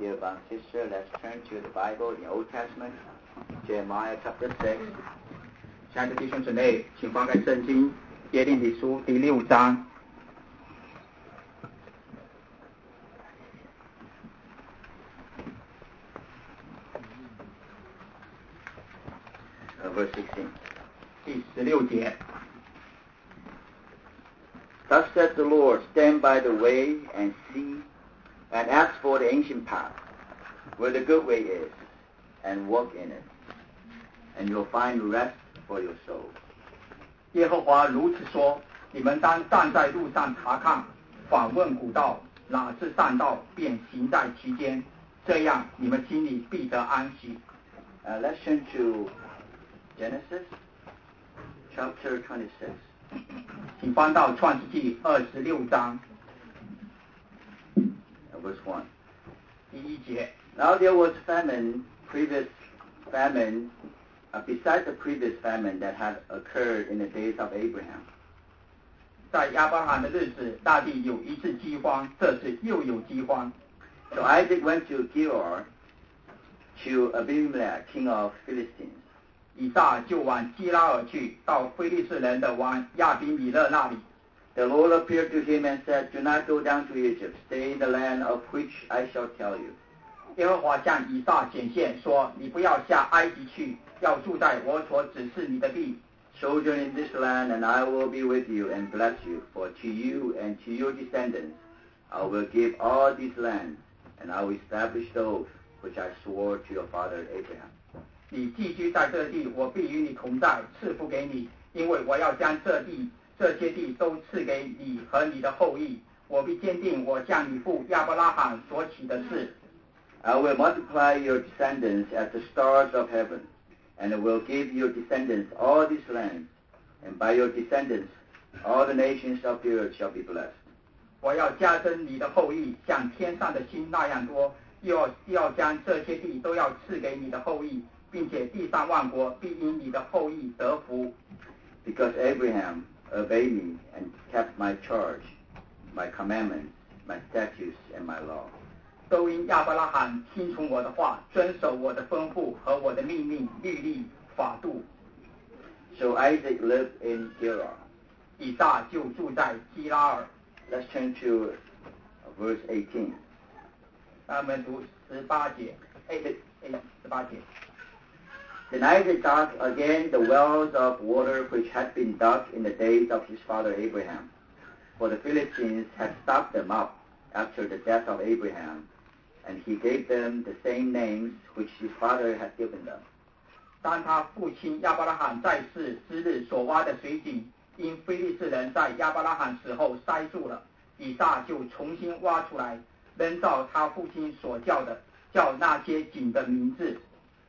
dear brother and sister, let's turn to the Bible in the Old Testament, Jeremiah chapter 6. 亲爱的弟兄姊妹，请翻开圣经耶利米书第6章。 Verse 16. 第16节。 Thus said the Lord, stand by the way and see, and ask for the ancient path, where the good way is, and walk in it, and you'll find rest for your soul. 耶和华如此说：你们当站在路上查看，访问古道，哪是善道，便行在其间，这样你们心里必得安息。 Let's turn to Genesis chapter 26. 请翻到创世纪26章 Verse 1. 第1节。 Now there was previous famine, besides the previous famine that had occurred in the days of Abraham. 在亚伯拉罕的日子，大地有一次饥荒，这次又有饥荒。 So Isaac went to Gerar to Abimelech, king of Philistines. 以撒就往基拉尔去，到非利士人的王亚比米勒那里。 The Lord appeared to him and said, Do not go down to Egypt. Stay in the land of which I shall tell you. 耶和华向以撒显现说：你不要下埃及去，要住在我所指示你的地。 Sojourn in this land, and I will be with you and bless you. For to you and to your descendants I will give all these lands, and I will establish the oath which I swore to your father Abraham. 你寄居在这地，我必与你同在，赐福给你，因为我要将这些地都赐给你和你的后裔。我必坚定我向你父亚伯拉罕所起的事。 I will multiply your descendants as the stars of heaven, and I will give your descendants all these lands, and by your descendants all the nations of the earth shall be blessed. 我要加增你的后裔，像天上的星那样多，又要将这些地都要赐给你的后裔，并且地上万国必因你的后裔得福。 Because Abraham obeyed me and kept my charge, my commandments, my statutes, and my law. 都因亚伯拉罕听从我的话，遵守我的吩咐和我的命令、律例、法度。 So Isaac lived in Gerar. 以撒就住在基拉尔。 Let's turn to verse 18. 我们读18节。18节。 Then Isaac dug again the wells of water which had been dug in the days of his father Abraham, for the Philistines had stopped them up after the death of Abraham, and he gave them the same names which his father had given them. 当他父亲亚伯拉罕在世之日所挖的水井，因非利士人在亚伯拉罕死后塞住了，以撒就重新挖出来，仍照他父亲所叫那些井的名字。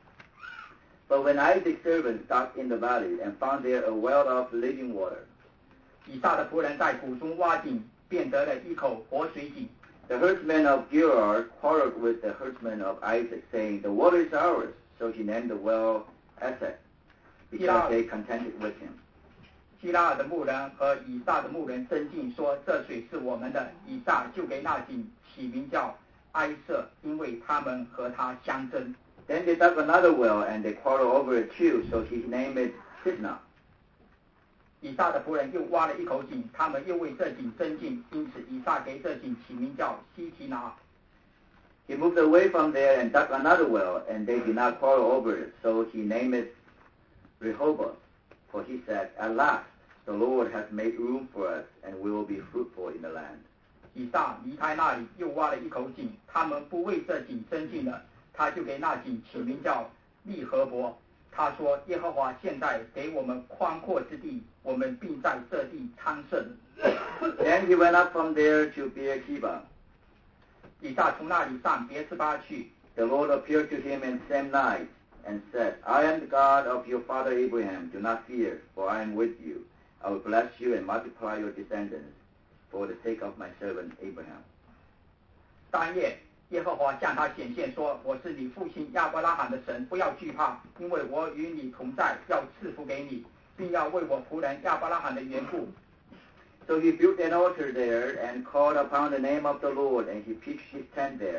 But when Isaac's servants dug in the valley and found there a well of living water, 以撒的仆人在谷中挖井，便得了一口活水井。 The herdsmen of Gerar quarreled with the herdsmen of Isaac, saying, The water is ours. So he named the well Esek, because they contended with him. 基拉尔的牧人和以撒的牧人争竞，说这水是我们的。以撒就给那井起名叫埃瑟，因为他们和他相争。 Then they dug another well, and they quarreled over it too, so he named it Sitnah. 以撒的仆人又挖了一口井，他们又为这井争竞，因此以撒给这井起名叫西提拿。 He moved away from there and dug another well, and they did not quarrel over it, so he named it Rehoboth. For he said, At last the Lord has made room for us, and we will be fruitful in the land. 以撒离开那里，又挖了一口井，他们不为这井争竞了，他就给那井起名叫利和伯。他说：耶和华现在给我们宽阔之地，我们并在这地昌盛。 Then he went up from there to Beersheba. 以撒从那里上别是巴去。 The Lord appeared to him in the same night and said, I am the God of your father Abraham. Do not fear, for I am with you. I will bless you and multiply your descendants for the sake of my servant Abraham. 当夜，耶和华向他显现说：我是你父亲亚伯拉罕的神，不要惧怕，因为我与你同在，要赐福给你，并要为我仆人亚伯拉罕的缘故。 So he built an altar there and called upon the name of the Lord, and he pitched his tent there.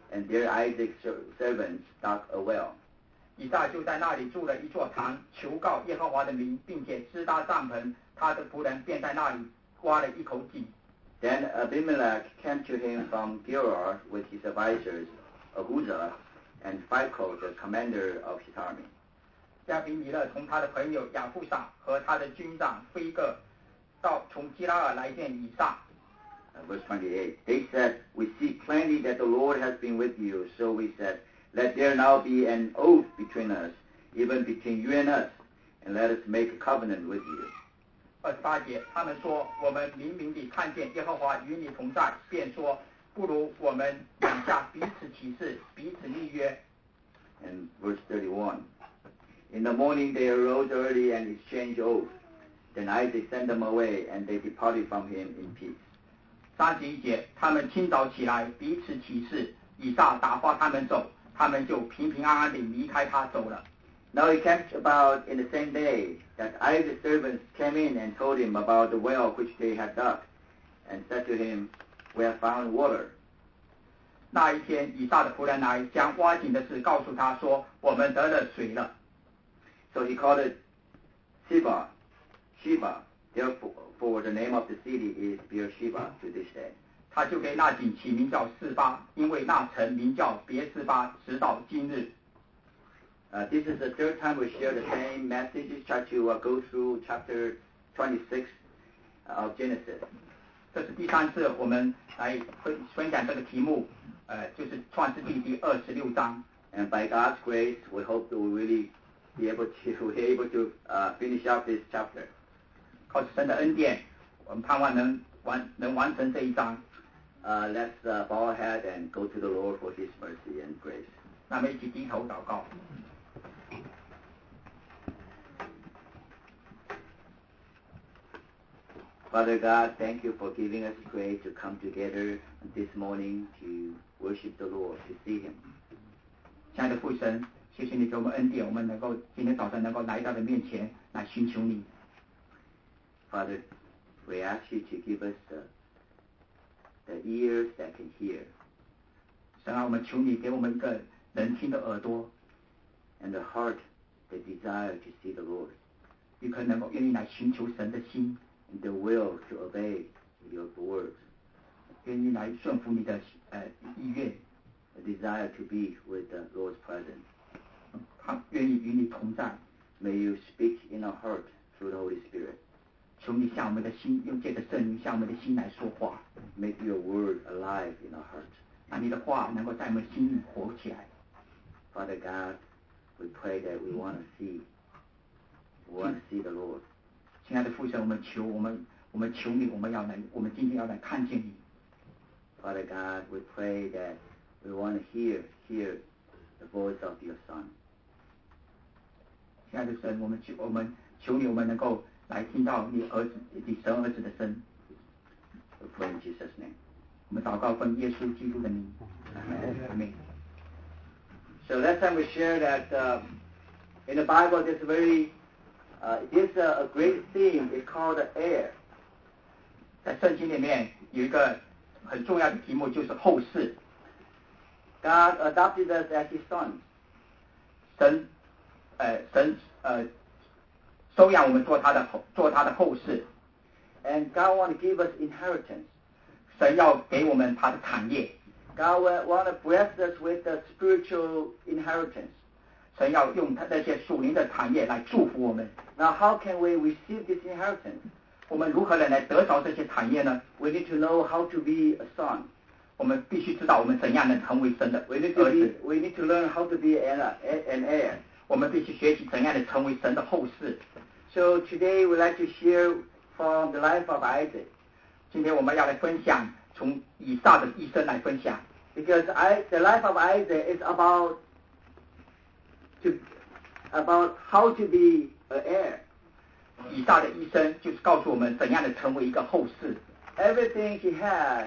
and there Isaac's servants dug a well. 以撒就在那里筑了一座坛，求告耶和华的名，并且支搭帐篷。他的仆人便在那里挖了一口井。 Then Abimelech came to him from Gerar with his advisors, Ahuzah, and Phicol, the commander of his army. 亚比米勒同他的朋友亚父撒和他的军长菲个从基拉尔来见以撒。 Verse 28, they said, we see plainly that the Lord has been with you. So we said, let there now be an oath between us, even between you and us, and let us make a covenant with you. 28节，他们说，我们明明地看见耶和华与你同在，便说，不如我们两下彼此起誓，彼此立约。 And verse 31, in the morning they arose early and exchanged oaths. Then Isaac sent them away, and they departed from him in peace. 31节，他们清早起来，彼此起誓，以撒打发他们走，他们就平平安安地离开他走了。 Now it came about in the same day that Isaac's servants came in and told him about the well which they had dug, and said to him, we have found water. 那一天，以撒的仆人来，将挖井的事告诉他说，我们得了水了。 So he called it Sheba. Therefore the name of the city is Beersheba to this day. 他就给那井起名叫示巴，因为那城名叫别示巴，直到今日。 This is the third time we share the same message. Try to go through chapter 26 of Genesis. 这是第三次我们来分享这个题目，就是创世纪第26章。 And by God's grace, we hope that we really be able to finish up this chapter. 靠神的恩典，我们盼望能完成这一章。 Let's bow our head and go to the Lord for His mercy and grace. 那我们一起低头祷告。 Father God, thank you for giving us grace to come together this morning to worship the Lord, to see Him. 亲爱的父神，谢谢你给我们恩典，我们能够今天早晨能够来到你面前来寻求你。 Father, we ask you to give us the ears that can hear. 神啊，我们求你给我们一个能听的耳朵 and the heart that desire to see the Lord. 一颗能够愿意来寻求神的心 and the will to obey your words. 愿意来顺服你的意愿 a desire to be with the Lord's presence. 他愿意与你同在 May you speak in our heart through the Holy Spirit. 求你向我们的心用借着圣灵向我们的心来说话 Make your word alive in our heart. 让你的话能够在我们心里活起来 Father God, we pray that we want to see the Lord. 亲爱的父神，我们求你，我们今天要来看见你 Father God, we pray that we want to hear the voice of your Son. 亲爱的神，我们求你，我们能够来听到你神儿子的声 We pray in Jesus' name. 我们祷告奉耶稣基督的名 Amen. So last time we shared that in the Bible there's a great theme. It's called the heir. 在圣经里面有一个很重要的题目，就是后世。 God adopted us as His sons. 神收养我们做他的后世。 And God want to give us inheritance. 神要给我们他的产业。 God want to bless us with the spiritual inheritance. 神要用他那些属灵的产业来祝福我们。 Now how can we receive this inheritance? 我们如何能来得着这些产业呢 We need to know how to be a son. 我们必须知道我们怎样能成为神的 We need to learn how to be an heir. 我们必须学习怎样的成为神的后世。 So today we like to share from the life of Isaac. 今天我们要来分享从以撒的一生来分享。 Because the life of Isaac is about how to be an heir. 以撒的一生就是告诉我们怎样的成为一个后世。 Everything he has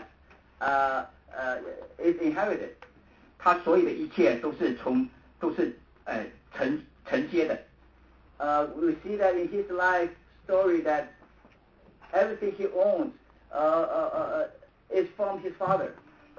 is inherited. 他所有的一切都是承接的。 We see that in his life story that everything he owns is from his father.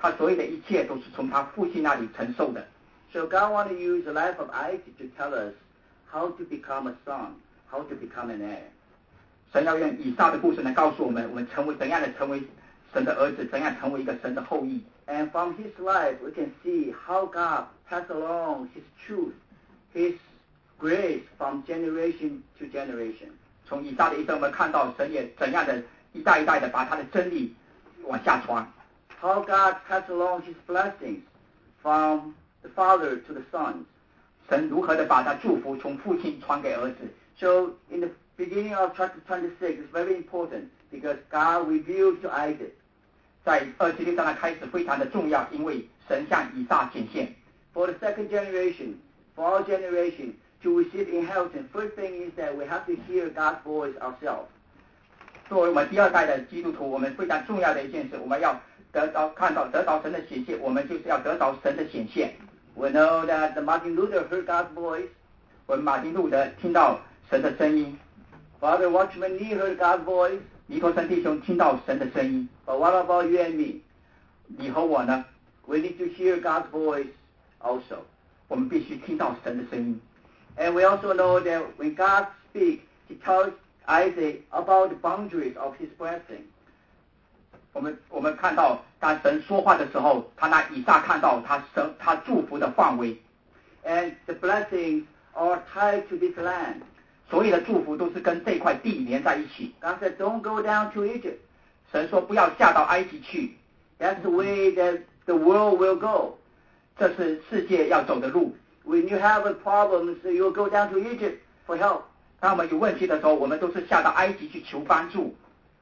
他所有的一切都是从他父亲那里承受的。 So God want to use the life of Isaac to tell us how to become a son, how to become an heir. 神要用以撒的故事来告诉我们，我们怎样的成为神的儿子，怎样成为一个神的后裔。 And from his life, we can see how God passed along his truth, his grace from generation to generation. 从以撒的一生，我们看到神也怎样的一代一代的把他的真理往下传。 How God passed along his blessings from the father to the sons. 神如何的把他祝福从父亲传给儿子。 So in the beginning of chapter 26, it's very important because God revealed to Isaac. 在26章的开始非常的重要，因为神向以撒显现。 For the second generation, for our generation, to receive inheritance, first thing is that we have to hear God's voice ourselves. 作为我们第二代的基督徒，我们非常重要的一件事，我们要得到神的显现，我们就是要得到神的显现。 We know that Martin Luther heard God's voice. 我们马丁路德听到神的声音。 Father Watchman Nee heard God's voice. 尼托生弟兄听到神的声音。 But what about you and me? 你和我呢？ We need to hear God's voice also. 我们必须听到神的声音。 And we also know that when God speaks, He tells Isaac about the boundaries of His blessing. 我们看到，当神说话的时候，他让以撒看到他祝福的范围。 And the blessings are tied to this land. 所有的祝福都是跟这块地连在一起。 God said, "Don't go down to Egypt." 神说不要下到埃及去。 That's the way that the world will go. 这是世界要走的路。 When you have a problem, so you'll go down to Egypt for help. 当我们有问题的时候，我们都是下到埃及去求帮助。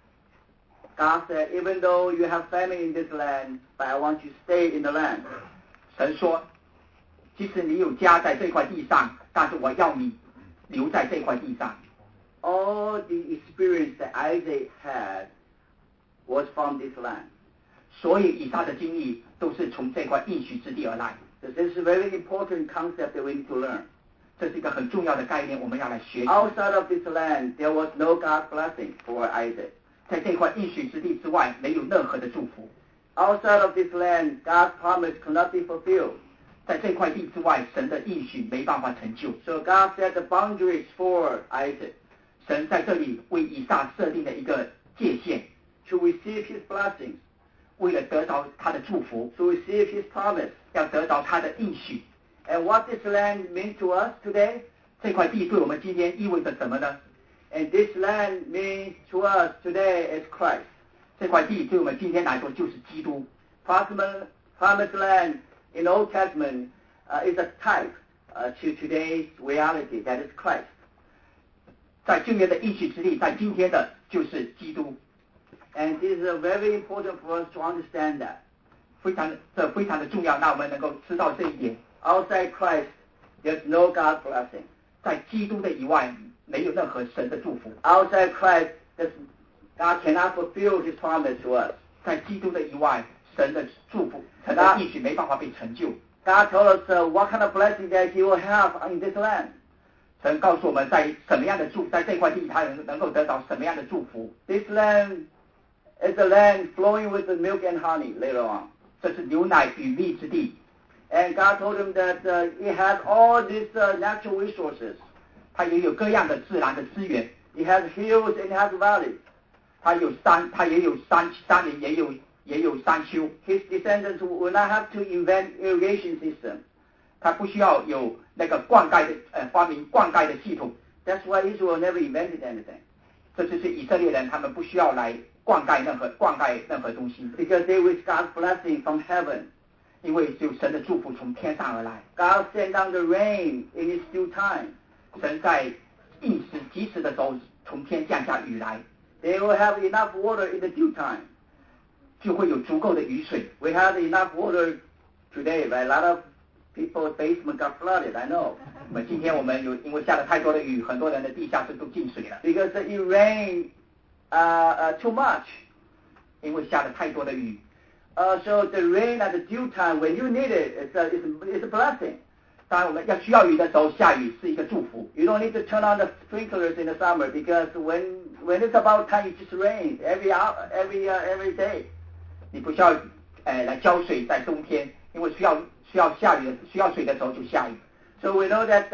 God said, "Even though you have famine in this land, but I want you to stay in the land." 神说，即使你有家在这块地上，但是我要你留在这块地上。 All the experience that Isaac had was from this land. 所以以撒的经历都是从这块应许之地而来。 This is a very important concept that we need to learn. 这是一个很重要的概念，我们要来学习。 Outside of this land, there was no God's blessing for Isaac. 在这块应许之地之外，没有任何的祝福。 Outside of this land, God's promise could not be fulfilled. 在这块地之外，神的应许没办法成就。 So God set the boundaries for Isaac. 神在这里为以撒设定了一个界限 to receive His blessings. 为了得着他的祝福 to receive His promise. 要得着他的应许。 And what this land means to us today? 这块地对我们今天意味着什么呢？ And this land means to us today as Christ. 这块地对我们今天来说就是基督。 Promised land in Old Testament is a type to today's reality, that is Christ. 在旧约的应许之地，在今天的就是基督。 And this is very important for us to understand that. 非常的重要，那我们能够知道这一点。 Outside Christ, there's no God's blessing. 在基督的以外，没有任何神的祝福。 Outside Christ, God cannot fulfill His promise to us. 在基督的以外，神的祝福、神的应许没办法被成就。 God told us what kind of blessing that He will have in this land. 神告诉我们，在什么样的在这块地，他能够得到什么样的祝福。 This land is a land flowing with the milk and honey later on. 这是牛奶与蜜之地。 And God told him that it has all these natural resources. 它也有各样的自然的资源。 It has hills and it has valleys. 它有山，它也有山林，也有山丘。 His descendants will not have to invent irrigation system. 他不需要有那个发明灌溉的系统。 That's why Israel never invented anything. 这就是以色列人，他们不需要来灌溉任何东西。 Because they receive God's blessing from heaven. 因为只有神的祝福从天上而来。 God sent down the rain in His due time. 神在及时的时候从天降下雨来。 They will have enough water in the due time. 就会有足够的雨水。 We have enough water today, but a lot of people's basement got flooded. I know. 今天我们因为下了太多的雨，很多人的地下室都进水了。 Because it rained too much. 因为下了太多的雨。 So the rain at the due time, when you need it, it's a blessing. 当我们需要雨的时候，下雨是一个祝福。 You don't need to turn on the sprinklers in the summer because when it's about time, it just rains every day. 你不需要来浇水在冬天，因为需要下雨的需要水的时候就下雨。 So we know that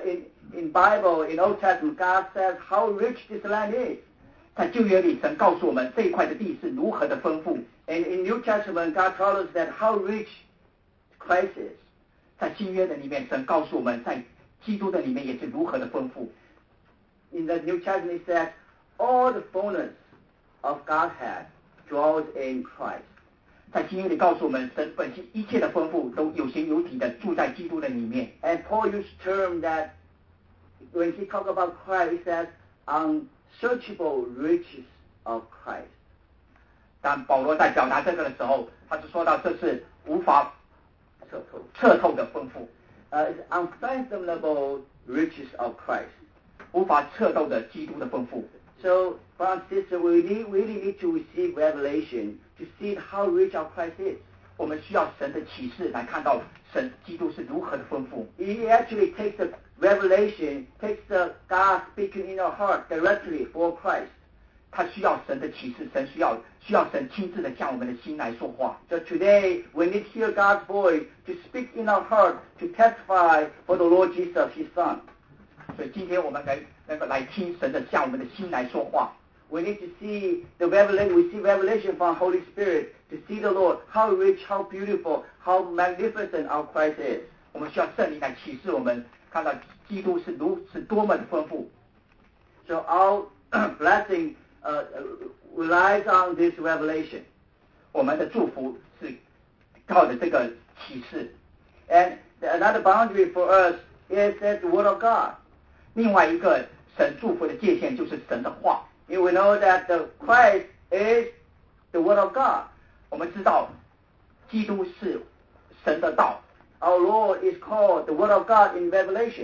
in Bible, in Old Testament, God says how rich this land is. 在旧约里，神告诉我们这一块的地是如何的丰富。 And in New Testament, God told us that how rich Christ is. 在新约的里面，神告诉我们在基督的里面也是如何的丰富。 In the New Testament, it says all the fullness of Godhead dwells in Christ. 在新约里告诉我们，神本性一切的丰富都有形有体的住在基督的里面。 And Paul used a term that when he talked about Christ, he says unsearchable riches of Christ. 但保罗在表达这个的时候，他是说到这是无法测透的丰富。 It's unfathomable riches of Christ. 无法测透的基督的丰富。 So, brothers and sisters, we really need to receive revelation to see how rich our Christ is. 我们需要神的启示来看到神基督是如何的丰富。 He actually takes the revelation, takes the God speaking in our heart directly for Christ. 他需要神的启示，神需要神亲自的向我们的心来说话。 So today we need to hear God's voice to speak in our heart to testify for the Lord Jesus, His Son. 所以今天我们能够来听神的向我们的心来说话。 We need to see the revelation. We see revelation from Holy Spirit to see the Lord, how rich, how beautiful, how magnificent our Christ is. 我们需要圣灵来启示我们，看到基督是多么的丰富。 So our blessing relies on this revelation. 我们的祝福是靠着这个启示。 And another boundary for us is that the Word of God. 另外一个神祝福的界限就是神的话。 You will know that the Christ is the Word of God. 我们知道基督是神的道。 Our Lord is called the Word of God in Revelation.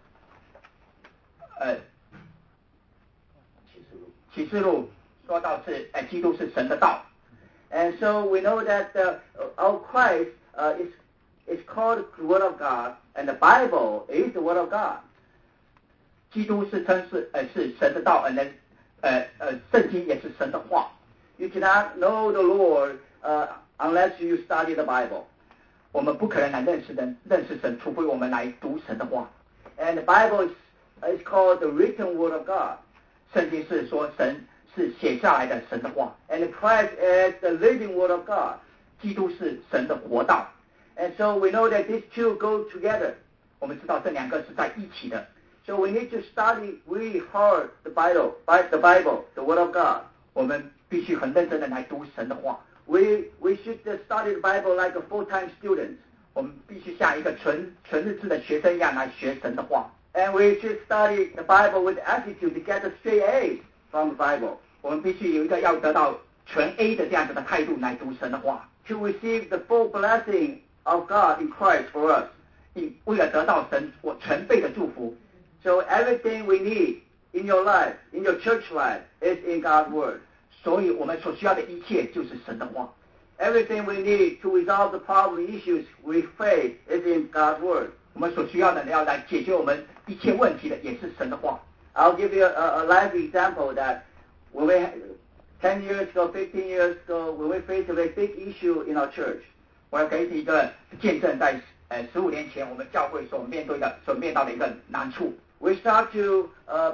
启示录说到是基督是神的道。 And so we know that our Christ is called the Word of God, and the Bible is the Word of God. 基督是称是神的道，圣经也是神的话。 You cannot know the Lord unless you study the Bible. 我们不可能来认识神，除非我们来读神的话。 And the Bible is called the written Word of God. 圣经是说神是写下来的神的话。 And Christ is the living Word of God. 基督是神的活道。 And so we know that these two go together. 我们知道这两个是在一起的。 So we need to study really hard the Bible, the Word of God. 我们必须很认真的来读神的话。 We should study the Bible like a full-time student. 我们必须像一个纯日制的学生一样来学神的话。 And we should study the Bible with attitude to get a straight A from the Bible. 我们必须有一个要得到全 A 的这样子的态度来读神的话。 To receive the full blessing of God in Christ for us. 为了得到神全备的祝福。 So everything we need in your life, in your church life, is in God's Word. 所以我们所需要的一切就是神的话。 Everything we need to resolve the problem issues we face is in God's Word. 我们所需要的要来解决我们一切问题的也是神的话。 I'll give you a live example that when we 10 years ago, 15 years ago, when we faced a very big issue in our church. 我要给你一个见证，在15年前我们教会所面到的一个难处。 We start to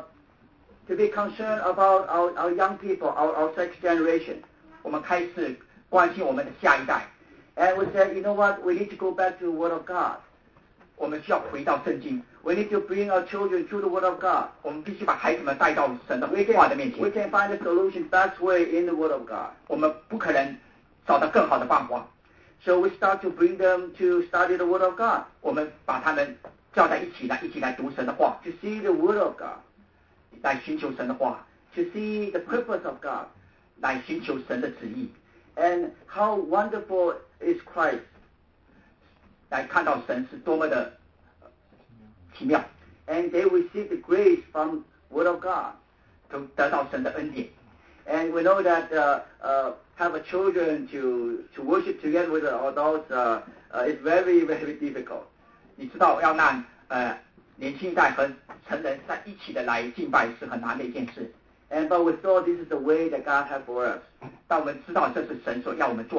be concerned about our young people, our next generation. 我们开始关心我们的下一代。 And we said, you know what? We need to go back to the Word of God. 我们需要回到圣经。 We need to bring our children to the Word of God. 我们必须把孩子们带到神的话的面前。 We can find the solution best way in the Word of God. 我们不可能找到更好的办法。 So we start to bring them to study the Word of God. 我们把他们叫在一起来读神的话。 To see the Word of God. 来寻求神的话。 To see the purpose of God. 来寻求神的旨意。 And how wonderful is Christ. 来看到神是多么的奇妙。 And they receive the grace from Word of God. 都得到神的恩典。 And we know that have a children to worship together with the adults is very, very difficult. 你知道要让年轻一代和成人在一起的来敬拜是很难的一件事。 But we thought this is the way that God had for us. 但我们知道这是神所要我们做的。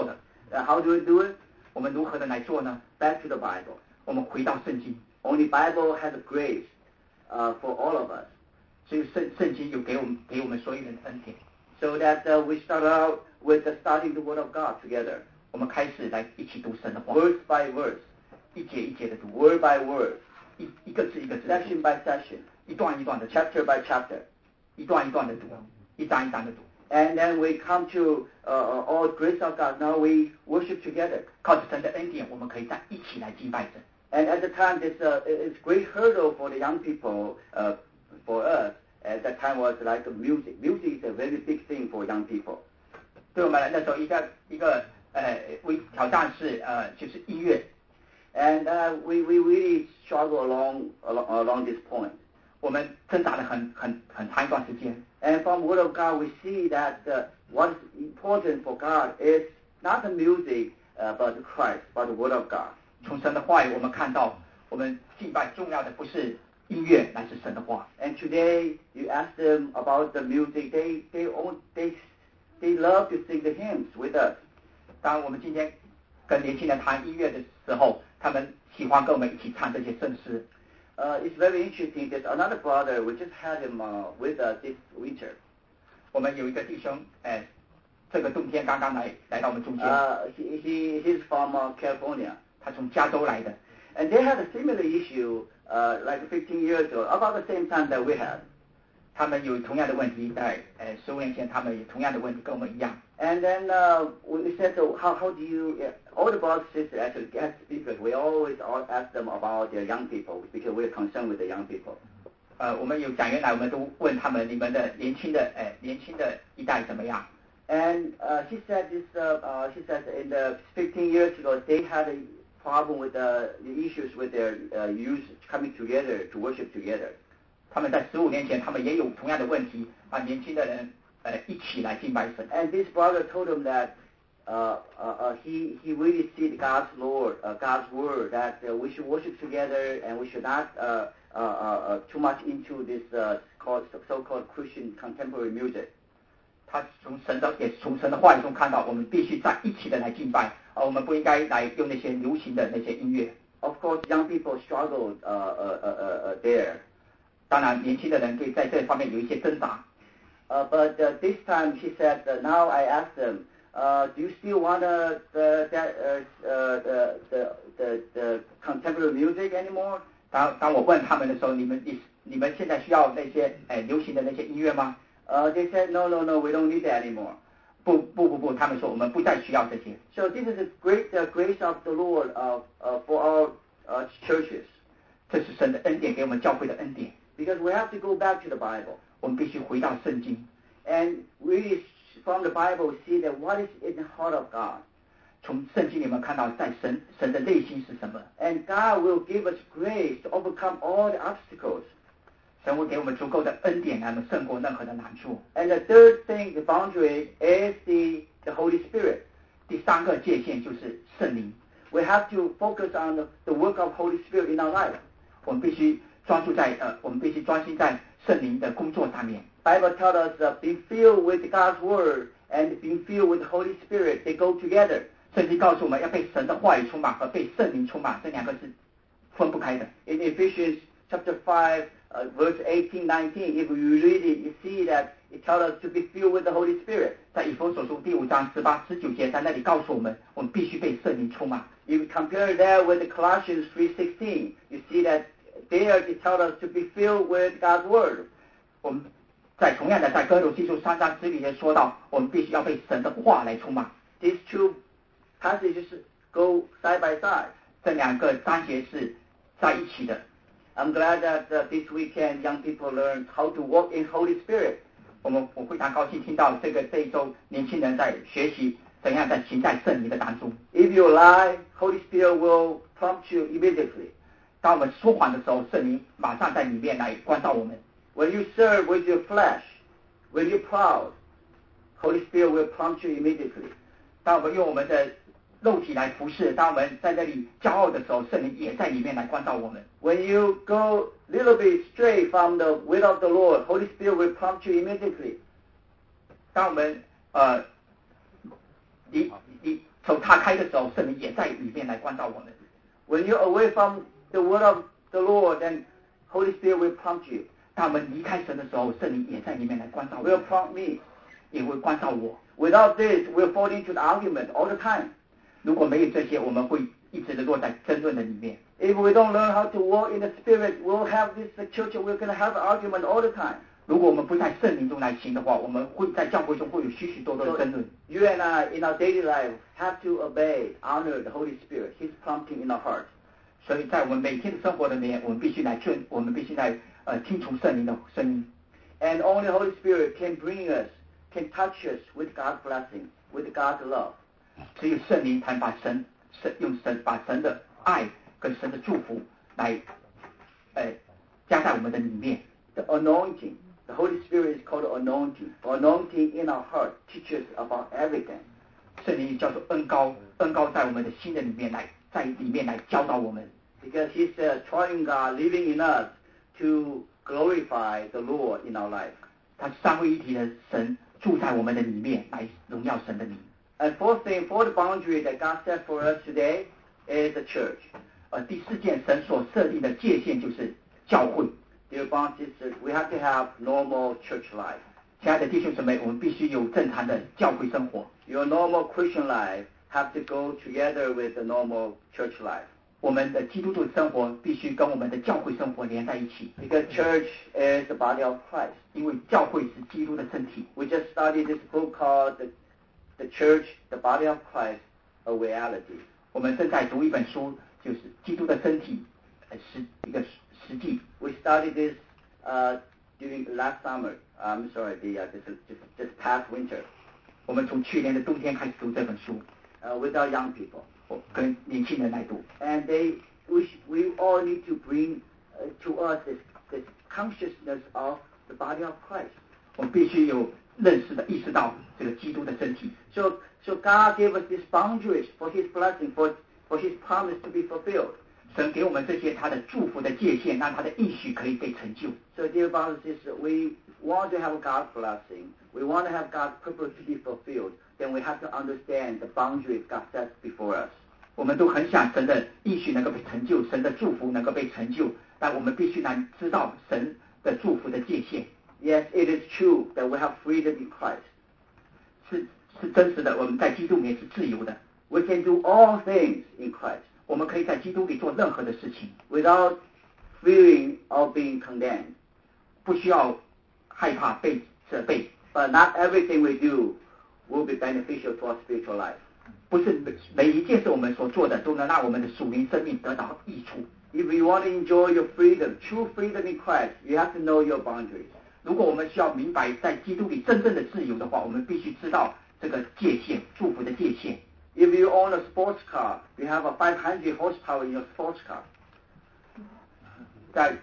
How do we do it? 我们如何的来做呢？ Back to the Bible. 我们回到圣经。 Only Bible has a grace for all of us. 所以圣经有给我们所有人的恩典。 So that we start out with studying the Word of God together. 我们开始来一起读神的话。 Verse by verse. 一节一节的读。 Word by word. 一个字一个字。 Section by section. 一段一段的。 Chapter by chapter. 一段一段的读。一章一章的读。 And then we come to all grace of God. Now we worship together. 靠着神的恩典，我们可以在一起来敬拜神。 And at the time, it's great hurdle for the young people, for us. At that time was like music. Music is a very big thing for young people. 对我们那时候一个挑战是就是音乐。 And we really struggle along this point. 我们挣扎了很长一段时间。 And from Word of God, we see that what is important for God is not the music, but Christ, but the Word of God. 从神的话语，我们看到我们敬拜重要的不是音乐，乃是神的话。 And today, you ask them about the music, they love to sing the hymns with us. 当我们今天跟年轻人谈音乐的时候，他们喜欢跟我们一起唱这些圣诗。 It's very interesting. There's another brother. We just had him with us this winter. 我们有一个弟兄，这个冬天刚刚来到我们中间。 He's from California. 他从加州来的。 And they had a similar issue like 15 years ago, about the same time that we had. 他们有同样的问题，在15年前他们有同样的问题，跟我们一样。 And then we said, so how do you? All the brothers and sisters actually get speakers. We always ask them about their young people because we're concerned with the young people. 我们有讲员来，我们都问他们，你们的年轻的一代怎么样？ And she said in the 15 years ago they had a problem with the issues with their youth coming together to worship together. 他们在15年前，他们也有同样的问题，把年轻的人一起来敬拜神。 And this brother told him that he really see God's word that we should worship together and we should not too much into this so-called Christian contemporary music. 他从神的话语中看到，我们必须在一起的来敬拜，我们不应该来用那些流行的那些音乐。 Of course, young people struggle there. 当然，年轻的人对在这方面有一些挣扎。 But this time he said, now I asked them, do you still want the contemporary music anymore? 当我问他们的时候，你们现在需要那些流行的那些音乐吗 ？They said, no, we don't need that anymore. 不，他们说我们不再需要这些。 So this is a great grace of the Lord for our churches. 这是神的恩典，给我们教会的恩典。 Because we have to go back to the Bible. 我们必须回到圣经。 And really, from the Bible, see that what is in the heart of God. 从圣经里面看到，在神的内心是什么。 And God will give us grace to overcome all the obstacles. 神会给我们足够的恩典，来胜过任何的难处。 And the third thing, the boundary, is the Holy Spirit. 第三个界限就是圣灵。 We have to focus on the work of Holy Spirit in our life. 我们必须专心在圣灵的工作上面。 Bible tells us being filled with God's word and being filled with the Holy Spirit, they go together. 圣经告诉我们要被神的话语充满和被圣灵充满，这两个是分不开的。 In Ephesians chapter 5, verse 18, 19, if you read it, you see that it tells us to be filled with the Holy Spirit. 在以弗所书第5章18、19节，在那里告诉我们，我们必须被圣灵充满。 You compare that with the Colossians 3:16, you see that there it tells us to be filled with God's word. 我们同样的在哥罗西书3章10节说到，我们必须要被神的话来充满。 These two passages go side by side. 这两个章节是在一起的。 I'm glad that this weekend young people learn how to walk in Holy Spirit. 我非常高兴听到这一周年轻人在学习怎样在行在圣灵的当中。 If you lie, Holy Spirit will prompt you immediately. 当我们说谎的时候，圣灵马上在里面来关照我们。 When you serve with your flesh, when you're proud, Holy Spirit will prompt you immediately. 当我们用我们的肉体来服侍，当我们在那里骄傲的时候，圣灵也在里面来关照我们。 When you go little bit stray from the will of the Lord, Holy Spirit will prompt you immediately. 当我们手岔开的时候，圣灵也在里面来关照我们。 When you're away from the word of the Lord, then Holy Spirit will prompt you. 当我们离开神的时候，圣灵也在里面来关照我 Will 们， prompt me. 也会关照我。 Without this, we'll fall into the argument all the time. 如果没有这些，我们会一直的落在争论的里面。 If we don't learn how to walk in the Spirit, we'll have this church, we're going to have an argument all the time. 如果我们不在圣灵中来行的话，我们会在教会中会有许许多多的争论。 You and I, in our daily life, have to obey, honor the Holy Spirit, His prompting in our heart. 所以在我们每天的生活里面，我们必须来听从圣灵的声音。 And only the Holy Spirit can bring us, can touch us with God's blessing, with God's love. 只有圣灵才把把神的爱跟神的祝福来加在我们的里面。 The anointing, the Holy Spirit is called anointing. Anointing in our heart teaches about everything. 圣灵叫做恩膏，恩膏在我们的心的里面在里面来教导我们。 Because He's the triune God living in us to glorify the Lord in our life. 他三位一体的神住在我们的里面，来荣耀神的名。 And fourth thing, fourth boundary that God set for us today is the church. 第四件神所设定的界限就是教会。 Dear brothers and sisters, we have to have normal church life. 亲爱的弟兄姊妹，我们必须有正常的教会生活。 Your normal Christian life have to go together with the normal church life. 我们的基督徒生活必须跟我们的教会生活连在一起， Because church is the body of Christ. 因为教会是基督的身体。 We just studied this book called The Church, the Body of Christ, a Reality. 我们正在读一本书，就是基督的身体，一个实际。 We studied this during last summer. I'm sorry, this past winter. 我们从去年的冬天开始读这本书， With our young people. 我跟年轻人来读。 And we all need to bring to us this consciousness of the body of Christ. 我们必须有意识到这个基督的身体。 So God gave us these boundaries for His blessing, for His promise to be fulfilled. 神给我们这些他的祝福的界限，让他的应许可以被成就。 So dear brothers and sisters, we want to have God's blessing. We want to have God's purpose to be fulfilled. Then we have to understand the boundaries God sets before us. 我们都很想神的应许能够被成就，神的祝福能够被成就，但我们必须来知道神的祝福的界限。 Yes, it is true that we have freedom in Christ. 是真实的，我们在基督里面是自由的。 We can do all things in Christ 我们可以在基督里做任何的事情， without fearing of being condemned. 不需要害怕被责备。 But not everything we do will be beneficial to our spiritual life. 不是每一件事我们所做的都能让我们的属灵生命得到益处。 If you want to enjoy your freedom, true freedom in Christ, you have to know your boundaries. 如果我们需要明白在基督里真正的自由的话，我们必须知道这个界限，祝福的界限。 If you own a sports car, you have a 500 horsepower in your sports car. 在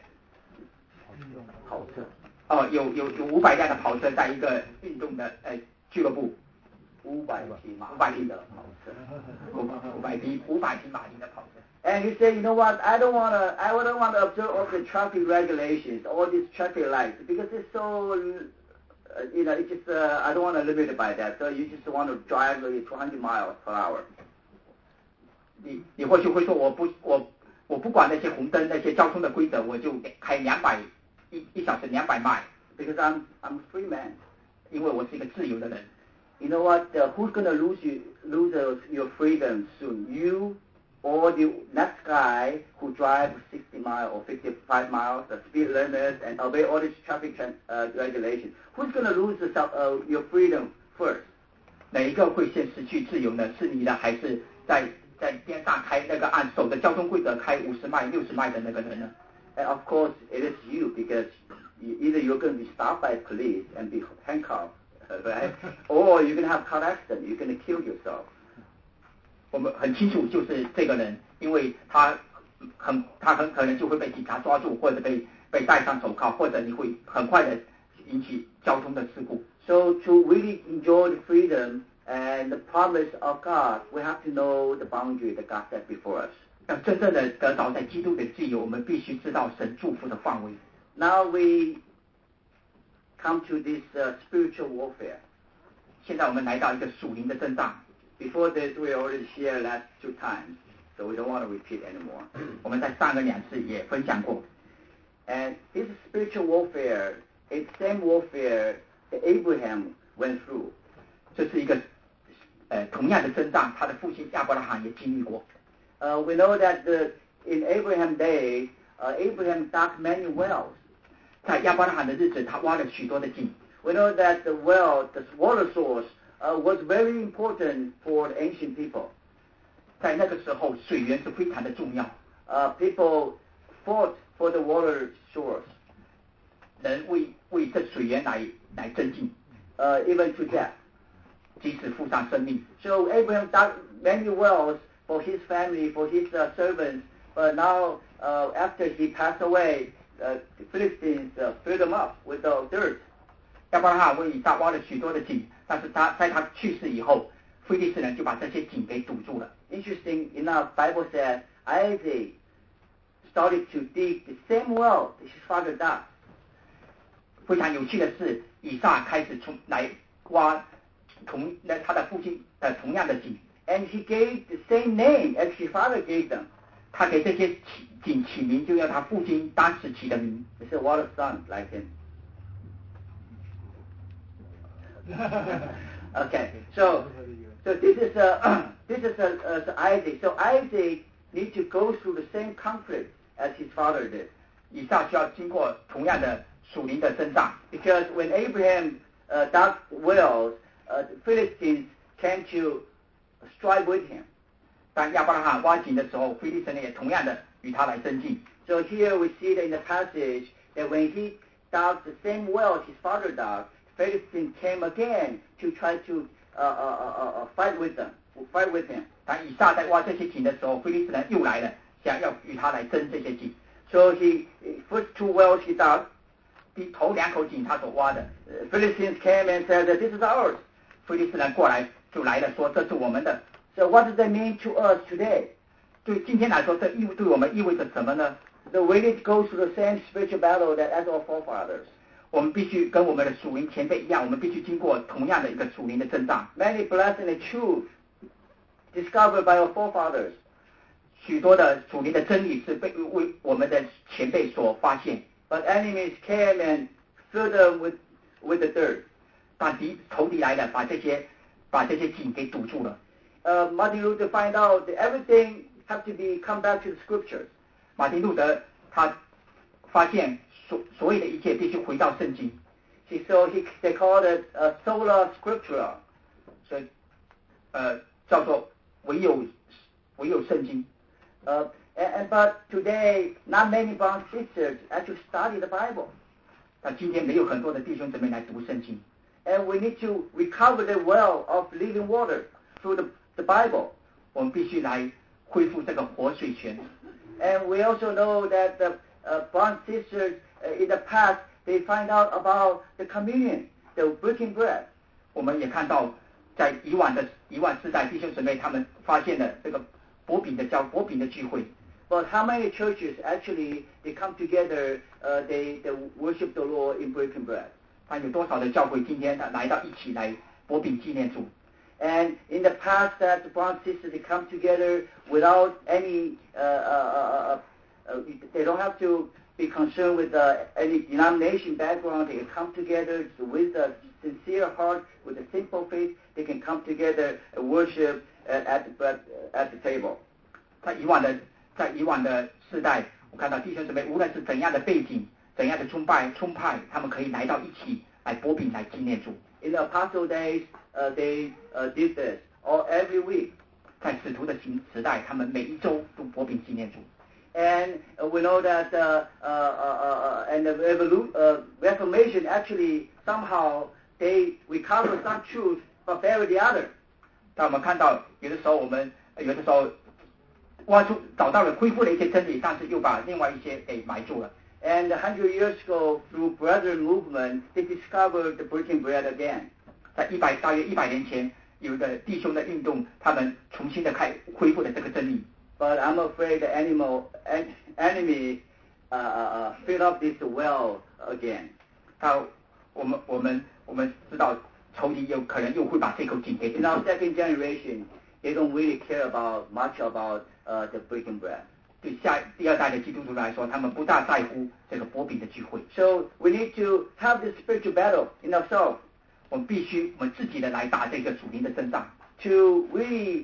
跑车有500辆的跑车，在一个运动的俱乐部 500匹马力的跑车 ，500匹马力的跑车。 And he said, you know what? I don't want to observe all the traffic regulations, all these traffic lights, because it's so, it's just I don't want to limit it by that. So you just want to drive 200 miles per hour. 你或许会说，我不管那些红灯那些交通的规则，我就开一小时200 迈， Because I'm a free man. 因为我是一个自由的人。 You know what? Who's going to lose your freedom soon? You or the next guy who drives 60 miles or 55 miles, the speed limit, and obey all these traffic regulations. Who's going to lose your freedom first? 哪一个会先失去自由呢？是你呢，还是在边上开那个按守的交通规则开50迈、60迈的那个人呢？ And of course, it is you, because either you're going to be stopped by police and be handcuffed, right? Or you're going to have car accident. You're going to kill yourself. 我们很清楚，就是这个人，因为他很可能就会被警察抓住，或者被戴上手铐，或者你会很快的引起交通的事故。 So to really enjoy the freedom and the promise of God, we have to know the boundary that God set before us. 要真正的得到在基督的自由，我们必须知道神祝福的范围。 Now we come to this spiritual warfare. 现在我们来到一个属灵的征战。 Before this, we already shared last 2 times, so we don't want to repeat anymore. 我们在上个2次也分享过。 And this spiritual warfare is same warfare that Abraham went through. 这是一个同样的征战，他的父亲亚伯拉罕也经历过。 We know that in Abraham's day, Abraham dug many wells. 在亚伯拉罕的日子，他挖了许多的井。 We know that the well, the water source, was very important for the ancient people. 在那个时候，水源是非常的重要。 People fought for the water source. 人为这水源来争竞。 Even to death. 即使付上生命。 So Abraham dug many wells for his family, for his servants, but now after he passed away, the Philistines filled them up with the dirt. 亚伯拉罕为以撒挖了许多的井，但是在他去世以后，非利士人就把这些井给堵住了。 Interesting enough, Bible says Isaac started to dig the same well that his father dug. 非常有趣的是，以撒开始来挖他的父亲同样的井。 And he gave the same name as his father gave them. 他给这些井起名，就用他父亲当时起的名。 He said, "What a son like him." Okay, so this is Isaac. So Isaac needs to go through the same conflict as his father did. 以撒需要经过同样的属灵的征战。 Because when Abraham dug wells, the Philistines came to strive with him. 当亚伯拉罕挖井的时候，非利士人也同样的与他来争竞。 So here we see that in the passage that when he dug the same well his father dug, Philistines came again to try to fight with him. 当以撒在挖这些井的时候，非利士人又来了，想要与他来争这些井。 So first 2 wells he dug. 头2口井他所挖的 Philistines came and said that this is ours. 非利士人过来就来了，说这是我们的。 So what does that mean to us today? 对今天来说，这对我们意味着什么呢？ So we need to go through the same spiritual battle that as our forefathers. 我们必须跟我们的属灵前辈一样，我们必须经过同样的一个属灵的征战。 Many blessings and truth discovered by our forefathers. 许多的属灵的真理是被为我们的前辈所发现。 But enemies came and filled them with the dirt. 但仇敌来了，把这些井给堵住了。 Martin Luther find out that everything have to come back to the scriptures. 马丁路德他发现所有的一切必须回到圣经。 So they called it sola scriptura. 所以叫做唯有圣经。 But today, not many brown sisters actually study the Bible. 但今天没有很多的弟兄姊妹来读圣经。 And we need to recover the well of living water through the Bible. 我们必须来恢复这个活水泉。 And we also know that the brown sisters in the past, they find out about the communion, the breaking bread. 我们也看到，在以往世代弟兄姊妹他们发现了这个薄饼的聚会。 But how many churches actually they come together, they worship the Lord in breaking bread? 但有多少的教会今天来到一起来薄饼纪念主？ And in the past, that the brown sisters they come together without any, they don't have to be concerned with any denomination background. They can come together with a sincere heart, with a simple faith. They can come together and worship at the table. 在以往的世代，我看到弟兄姊妹无论是怎样的背景、怎样的崇拜，他们可以来到一起来薄饼来纪念主。 In the apostle days, they did this every week. 在使徒的时代，他们每一周都薄饼纪念主。 And we know that and the Reformation actually somehow they recover some truth but bury the other. 但我们看到有的时候找到了恢复了一些真理，但是又把另外一些给埋住了。 And 100 years ago, through Brethren movement, they discovered the breaking bread again. 在大约100年前，有一个弟兄的运动，他们重新的恢复了这个真理。 But I'm afraid the enemy fill up this well again. 我们知道仇敌有可能又会把这口井给堵 In our 住。 second generation, they don't really care much about the breaking bread. 对第二代的基督徒来说，他们不大在乎这个薄饼的聚会。 So we need to have this spiritual battle in ourselves 我们必须我们自己的来打这个属灵的征战。 to really,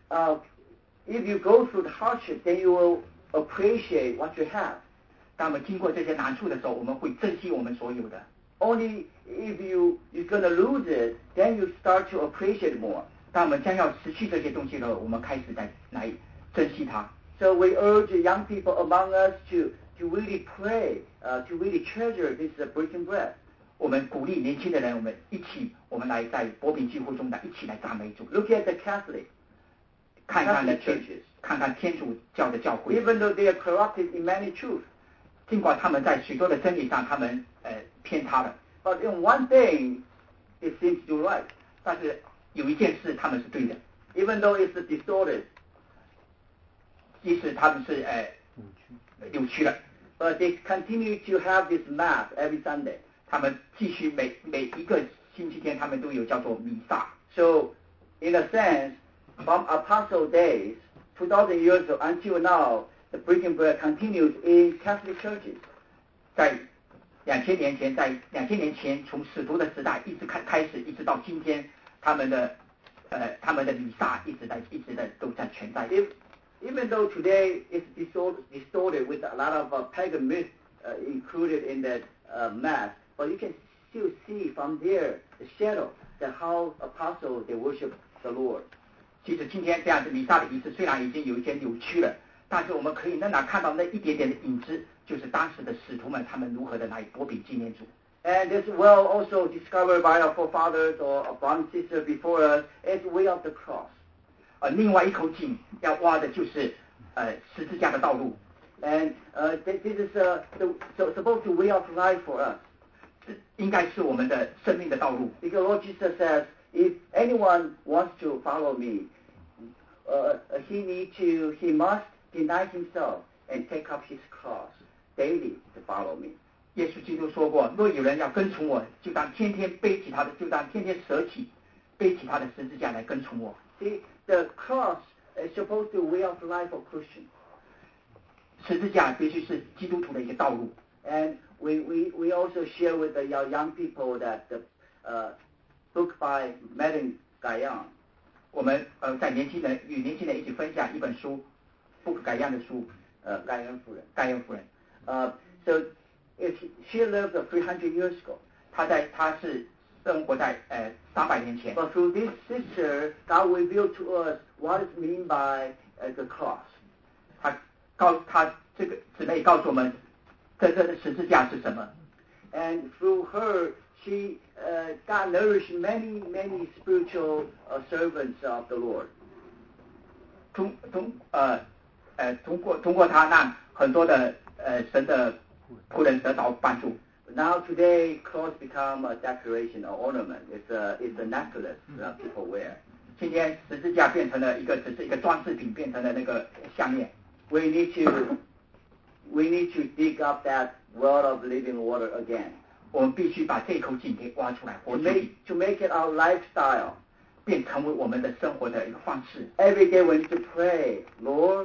if you go through the hardship, then you will appreciate what you have. 当我们经过这些难处的时候，我们会珍惜我们所有的。 Only if you're going to lose it, then you start to appreciate more. 当我们将要失去这些东西的时候，我们开始来珍惜它。 So we urge young people among us to really pray, to really treasure this breaking bread. 我们鼓励年轻的人，我们来在薄饼聚会中一起来赞美主。 Look at the Catholic 看看 churches. 天主教的教会。 Even though they are corrupted in many truths. 尽管他们在许多的真理上他们偏差了， But in one thing, it seems to be right. 但是有一件事他们是对的， Even though it's distorted. 即使他们是扭曲了， But they continue to have this mass every Sunday. 他们继续每一个星期天他们都有叫做弥撒。 So, in a sense, from Apostle days, 2,000 years ago until now, the breaking bread continues in Catholic churches. 在2000年前，从使徒的时代一直开始，一直到今天，他们的弥撒一直的都在存在。 Even though today it's distorted with a lot of pagan myths included in that mass, but you can still see from there the shadow that how apostles they worship the Lord. 其实今天这样子弥撒的仪式虽然已经有一些扭曲了，但是我们可以仍然看到那一点点的影子，就是当时的使徒们他们如何的来薄饼纪念主。 And this well also discovered by our forefathers or our brothers and sisters before us is the way of the cross. 另外一口井要挖的就是十字架的道路。 And this is supposed to way of life for us. 应该是我们的生命的道路。 Because Lord Jesus says, if anyone wants to follow me, he must deny himself and take up his cross daily to follow me. 耶稣基督说过，若有人要跟从我，就当天天舍起，背起他的十字架来跟从我。 See, the cross is supposed to way of life of Christians. 十字架必须是基督徒的一个道路。 And we also share with the young people that the book by Madame Guyon. 我们与年轻人一起分享一本书，不可改样的书， 盖恩夫人。 盖恩夫人。 So she lived 300 years ago. 她是生活在300年前。 But through this sister, God revealed to us what is meant by the cross. 她这个姊妹告诉我们，真正的十字架是什么。 And through her, God nourished many spiritual servants of the Lord. 通过她让很多的神的仆人得到帮助。 Now today, cross become a decoration or ornament. It's a necklace that people wear. 今天十字架变成了只是一个装饰品，变成了那个项链。 We need to dig up that well of living water again. 我们必须把这口井给挖出来， To make it our lifestyle. 变成为我们的生活的一个方式。 Every day we need to pray, Lord,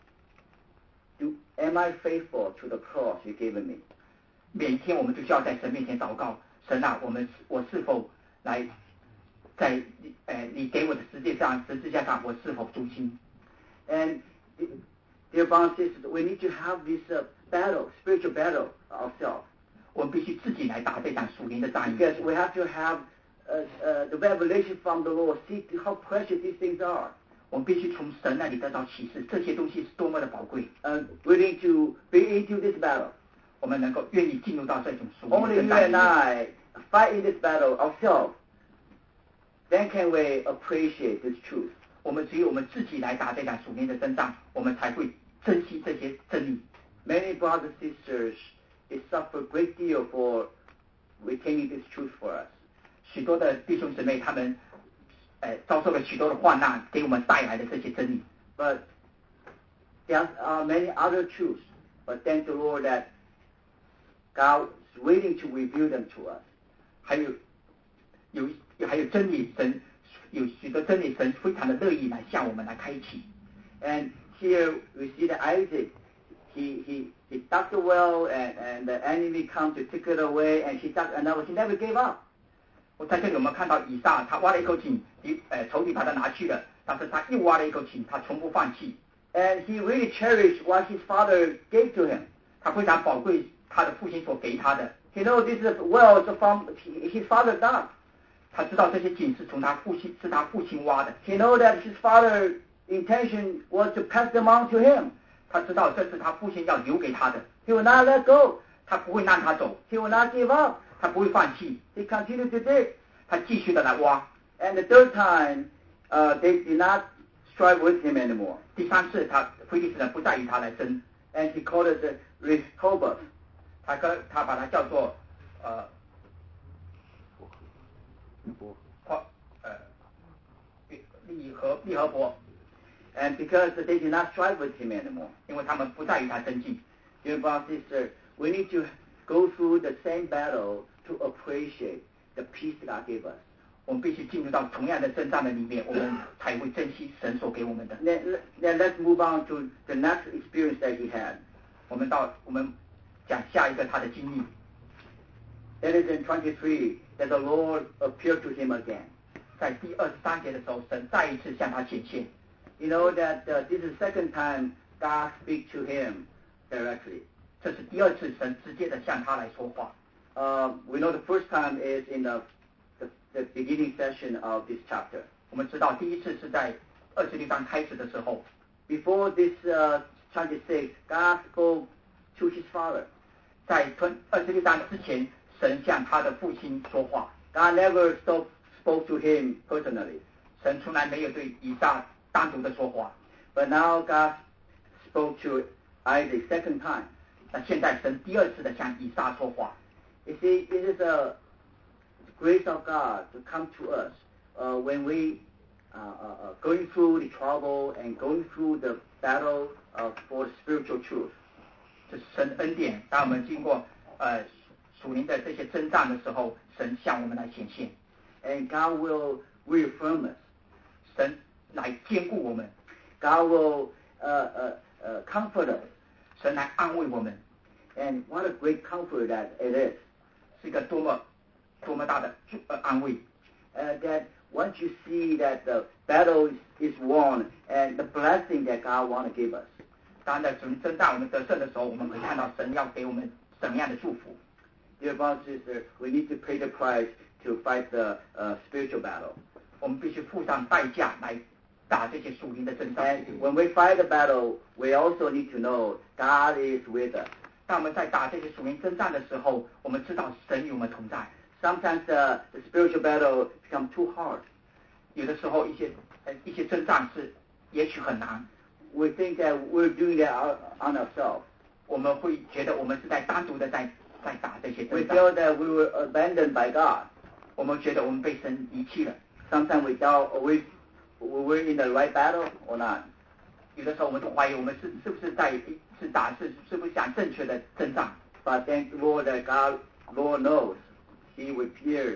am I faithful to the cross you given me? 每一天我们都需要在神面前祷告，神啊，我是否来在你给我的十字架上我是否忠心？ And dear brothers and sisters, we need to have this spiritual battle ourselves. 我们必须自己来打这场属灵的战役。 Because we have to have the revelation from the Lord, see how precious these things are. 我们必须从神那里得到启示，这些东西是多么的宝贵。 Willing to be into this battle. 我们能够愿意进入到这种属灵 Only 的 you 战役 and I fight in this battle ourselves. Then can we appreciate this truth. 我们只有我们自己来打这场属灵的征战，我们才会珍惜这些真理。 Many brothers and sisters suffer a great deal for retaining this truth for us. 许多的弟兄姊妹他们遭受了许多的患难，给我们带来的这些真理。 But there are many other truths. But thank the Lord that God is waiting to reveal them to us. 还有还有真理，神有许多真理，神非常的乐意来向我们来开启。 And here we see that Isaac, he dug the well, and the enemy come to take it away, and he dug another. He never gave up. 我在这里我们看到以撒，他挖了一口井，仇敌把他拿去了，但是他又挖了一口井，他从不放弃。 And he really cherished what his father gave to him. 他非常宝贵他的父亲所给他的。 He knows this is wells from his father dug. 他知道这些井是他父亲挖的。 He knows that his father's intention was to pass them on to him. 他知道这是他父亲要留给他的。 He will not let go. 他不会让他走。 He will not give up. 他不会放弃。 He continued to dig. 他继续的来挖。 And the third time, they did not strive with him anymore. 第三次，非利士人不再与他来争。 And he called it Rehoboth. 他把它叫做利和伯。 And because they did not strive with him anymore. 因为他们不再与他争竞。 Dear brothers and sisters, we need to go through the same battle to appreciate the peace God gave us. 我们必须进入到同样的征战的里面，我们才会珍惜神所给我们的。 Then let's move on to the next experience that he had. 我们讲下一个他的经历。 That is in 23 that the Lord appeared to him again. 在第23节的时候，神再一次向他显现。 You know that this is the second time God speaks to him directly. 这是第二次神直接的向他来说话。 We know the first time is in the beginning section of this chapter. 我们知道第一次是在26章开始的时候。 Before this 26, God spoke to his father. 在26章之前，神向他的父亲说话。 God never spoke to him personally. 神从来没有对以撒单独的说话。 But now God spoke to Isaac second time. 那现在神第二次的向以撒说话。 You see, it is a grace of God to come to us when we going through the trouble and going through the battle for the spiritual truth. 这是神恩典，当我们经过属灵的这些征战的时候，神向我们来显现。 And God will reaffirm us. 神来坚固我们。 God will comfort us. 神来安慰我们。 And what a great comfort that it is. 是一个多么大的安慰。 That once you see that the battle is won and the blessing that God want to give us. 当在征战我们得胜的时候，我们会看到神要给我们什么样的祝福。 Dear brothers and sisters, we need to pay the price to fight the spiritual battle. 我们必须付上代价来打这些属灵的征战。 And when we fight the battle, we also need to know God is with us. 当我们在打这些属灵征战的时候，我们知道神与我们同在。 Sometimes the spiritual battle become too hard. 有的时候一些征战是也许很难。 We think that we're doing that on ourselves. 我们会觉得我们是在单独的在打这些征 We 战。 feel that we were abandoned by God. 我们觉得我们被神遗弃了。 Sometimes we doubt we were in the right battle or not. 有的时候我们都怀疑我们是不是是不是想正确的征战。 But thank the Lord that Lord knows. He would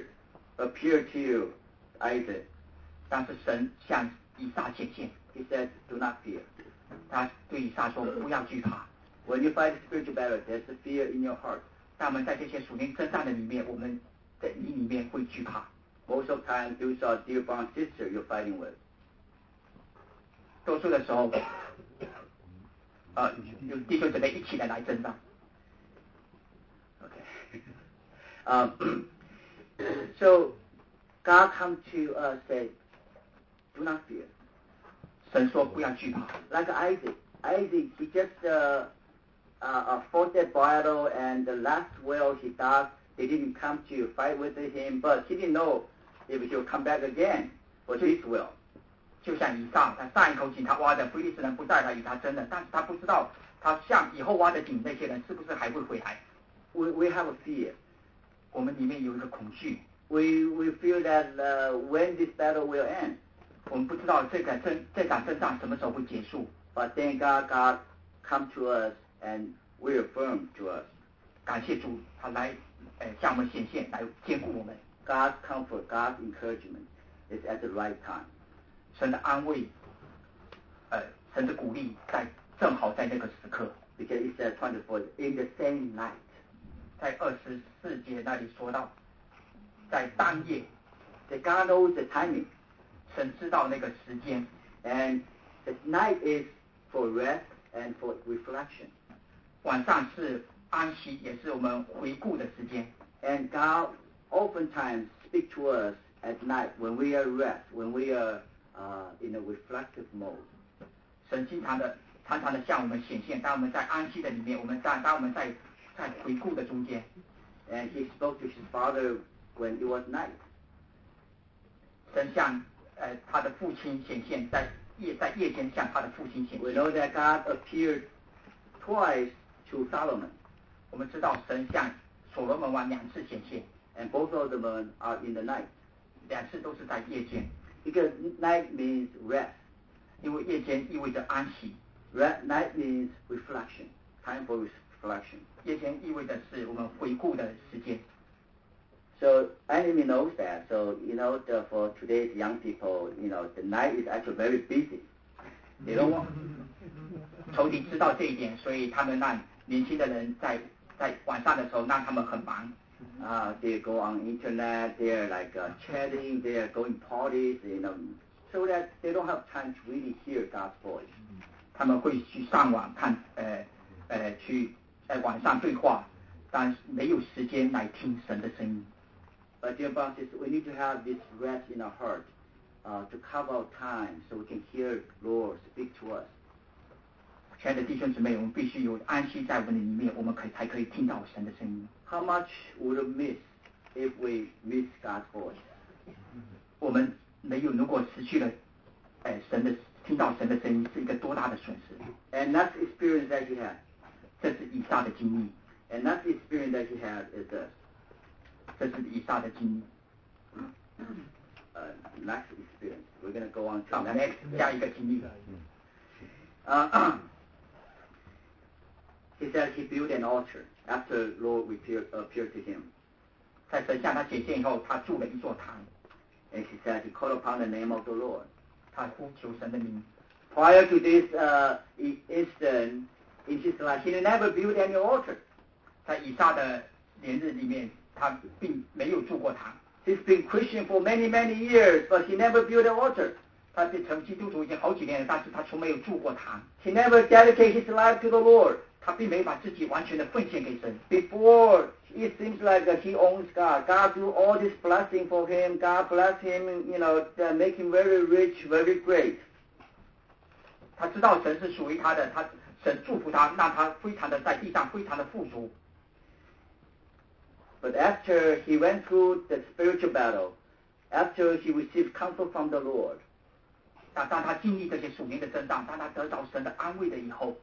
appear to Isaac. 但是神向以撒显现。 He said, "Do not fear." 他对以撒说：“不要惧怕。” When you fight spiritual battle, there's a fear in your heart. 当我们在这些属灵征战的里面，我们在你里面会惧怕。 Most of the time, those are dear brother and sister you're fighting with. 多数的时候，有弟兄姊妹一起来征战。 Okay. So God come to us say, "Do not fear." 神说不要惧怕。 Like Isaac, he just fought that battle, and the last well he dug, they didn't come to fight with him, but he didn't know if he'll come back again for his will. 就像以撒，他上一口井他挖的，非利士人不再来与他争了，但是他不知道他向以后挖的井那些人是不是还会回来。 We have a fear. 我们里面有一个恐惧。 We feel that when this battle will end. 我们不知道这场征战什么时候会结束。 But thank God come to us and reaffirm to us. 感谢主，他来向我们显现，来兼顾我们。 God's comfort, God's encouragement is at the right time. 神的安慰，神的鼓励正好在那个时刻。 Because it says 24, in the same night. 在24节那里说到，在当夜。 That God knows the timing. 神知道那个时间。 And the night is for rest and for reflection. 晚上是安息，也是我们回顾的时间。 And God oftentimes speaks to us at night when we are rest, when we are in a reflective mode. 神常常的向我们显现，当我们在安息的里面，当我们在回顾的中间。 And he spoke to his father when it was night. 神向他的父亲显现，在夜间向他的父亲显现。 We know that God appeared twice to Solomon. 我们知道神向所罗门王2次显现。 And both of them are in the night. 2次都是在夜间。 Because night means rest. 因为夜间意味着安息。 Night means reflection. Time for reflection. 夜间意味的是我们回顾的时间。 So enemy knows that. So for today's young people, the night is actually very busy. They don't want. 仇敌知道这一点，所以他们让年轻的人在晚上的时候让他们很忙。 They go on internet. They're like chatting. They're going parties. So that they don't have time to really hear God's voice. 他们会去上网看，去在网上对话，但没有时间来听神的声音。 But dear brothers, we need to have this rest in our heart to carve out time so we can hear Lord speak to us. 亲爱的弟兄姊妹，我们必须有安息在我们的里面，我们才可以听到神的声音。 How much would we miss if we miss God's voice? 我们如果失去了，听到神的声音，是一个多大的损失。 And that's the experience that he had. 这是以撒的经历。 And that's the experience that he had is this. 这是以撒的经历。 Next experience. We're going to go on to next 下一个经历。 He said he built an altar after Lord appeared to him. 在神向他显现以后，他筑了一座坛。 And he said he called upon the name of the Lord. 他呼求神的名。 Prior to this instant in his life, he never built any altar. 在以撒的年日里面，他并没有筑过坛。 He's been Christian for many years, but he never built an altar. 他成基督徒已经好几年了，但是他从没有筑过坛。 He never dedicated his life to the Lord. 他并没把自己完全的奉献给神。 Before, it seems like he owns God. God do all this blessing for him. God bless him, make him very rich, very great. 他知道神是属于他的，神祝福他，让他非常的在地上非常的富足。 But after he went through the spiritual battle, after he received comfort from the Lord, 当他经历这些属灵的征战，当他得到神的安慰了以后，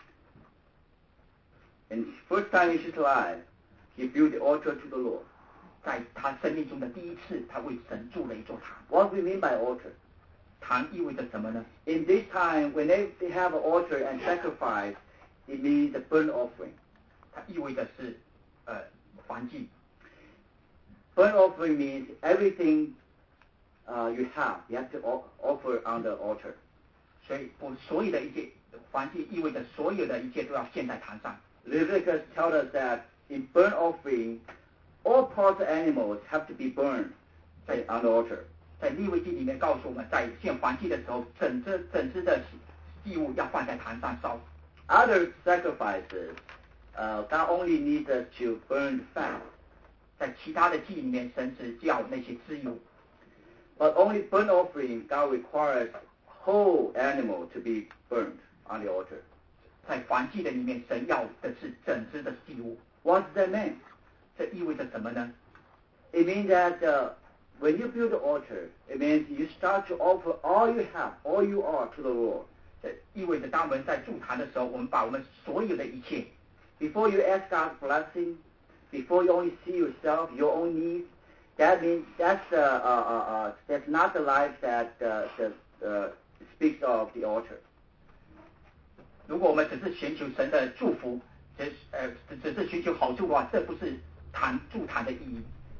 and first time in his life, he built the altar to the Lord. 在他生命中的第一次，他为神筑了一座坛。 What we mean by altar? 坛意味着什么呢？ In this time, when they have an altar and sacrifice, it means a burnt offering. 它意味着是燔祭。 Burnt offering means everything you have to offer on the altar. 所以所有的一切燔祭意味着所有的一切都要献在坛上。 Leviticus tells us that in burnt offering, all parts of animals have to be burned on the altar. 在利未记里面告诉我们，在献燔祭的时候，整只的祭物要放在坛上烧。 Other sacrifices, God only needs us to burn fat. 在其他的祭里面，神只叫那些脂油。 But only burnt offering, God requires whole animal to be burned on the altar. 在燔祭的里面，神要的是整只的祭物。 What does that mean? 这意味着什么呢？ It means that when you build the altar, it means you start to offer all you have, all you are to the Lord. 这意味着当我们在筑坛的时候，我们把我们所有的一切 Before you ask God's blessing, before you only see yourself, your own needs, that means that's not the life that speaks of the altar. 如果我们只是寻求神的祝福，只是寻求好处的话，这不是筑坛的意义。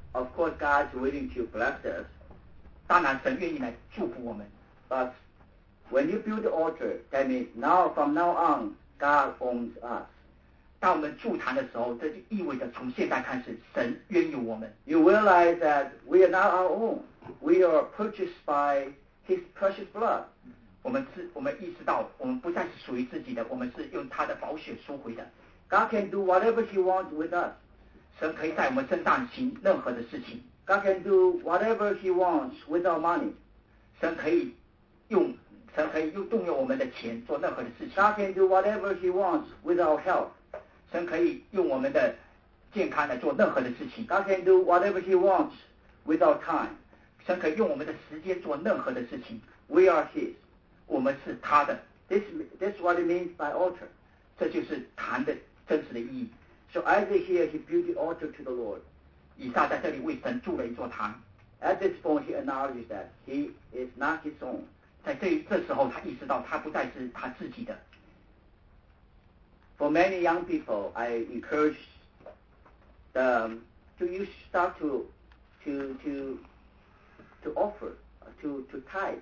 Of course, God's willing to bless us. 当然，神愿意来祝福我们。 But when you build the altar, that means from now on, God owns us. 当我们筑坛的时候，这就意味着从现在开始，神拥有我们。 You realize that we are not our own. We are purchased by His precious blood. 我们意识到，我们不再是属于自己的，我们是用他的宝血赎回的。 God can do whatever He wants with us. 神可以在我们身上行任何的事情。 God can do whatever He wants with our money. 神可以动用我们的钱做任何的事情。 God can do whatever He wants with our health. 神可以用我们的健康来做任何的事情。 God can do whatever He wants with our time. 神可以用我们的时间做任何的事情。 We are His. 我们是他的。 That's what it means by altar. 这就是坛的真实的意义。 So Isaac here, he built the altar to the Lord. 以撒在这里为神筑了一座坛。 At this point, he acknowledges that he is not his own. 在这时候，他意识到他不再是他自己的。 For many young people, I encourage them to start to offer, to tithe.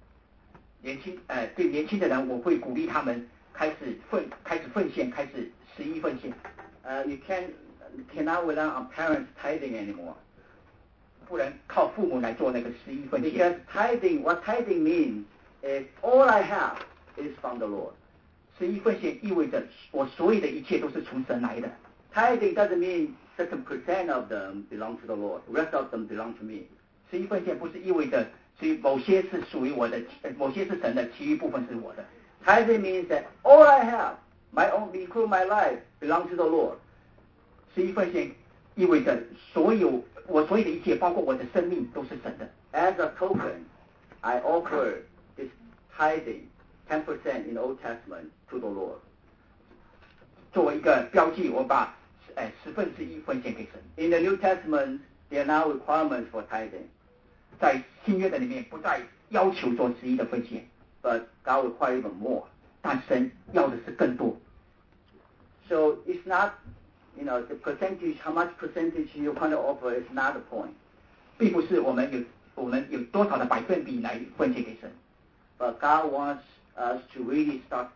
对年轻的人，我会鼓励他们开始奉献，开始11奉献。 You cannot rely on parents tithing anymore. 不能靠父母来做那个11奉献。 Because what tithing means is all I have is from the Lord. 11奉献意味着我所有的一切都是从神来的。 Tithing doesn't mean certain percent of them belong to the Lord. The rest of them belong to me. 11奉献不是意味着某些是属于我的，某些是神的，其余部分是我的。 Tithing means that all I have, my own, including my life, belongs to the Lord. 11奉献意味着我所有的一切，包括我的生命，都是神的。 As a token, I offer this tithing 10% in the Old Testament to the Lord. 作为一个标记，我把1/10奉献给神。 In the New Testament, there are now requirements for tithing. 在新约的里面不再要求做11的奉献， but God requires even more. 但神要的是更多。 So it's not, the percentage, how much percentage you want to offer is not the point. 并不是我们有多少的百分比来奉献给神。 But God wants us to really start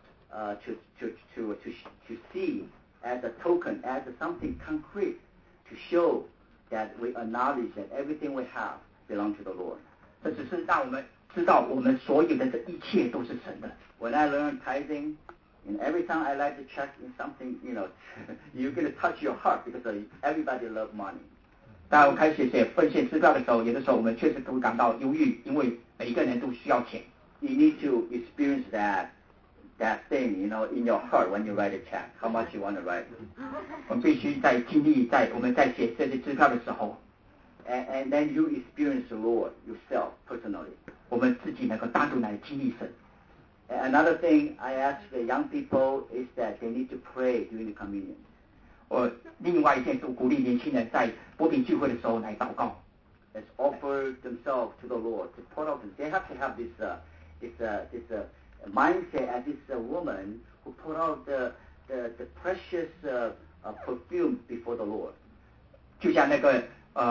to see as a token, as something concrete, to show that we acknowledge that everything we have belongs to the Lord. 这只是让我们知道我们所有的这一切都是神的。 When I learned tithing, and every time I like to check in something, you're going to touch your heart because everybody loves money. 当我开始写奉献支票的时候，有的时候我们确实都会感到忧郁，因为每一个人都需要钱。 You need to experience that thing, in your heart when you write a check, how much you want to write. 我们必须在经历，我们在写这些支票的时候， And then you experience the Lord yourself personally. 我们自己能够单独来经历神。 Another thing I ask the young people is that they need to pray during the communion. 另外一件事，我鼓励年轻人在擘饼聚会的时候来祷告。 Let's offer themselves to the Lord. To put out, they have to have this mindset as this woman who put out the precious perfume before the Lord. 就像那个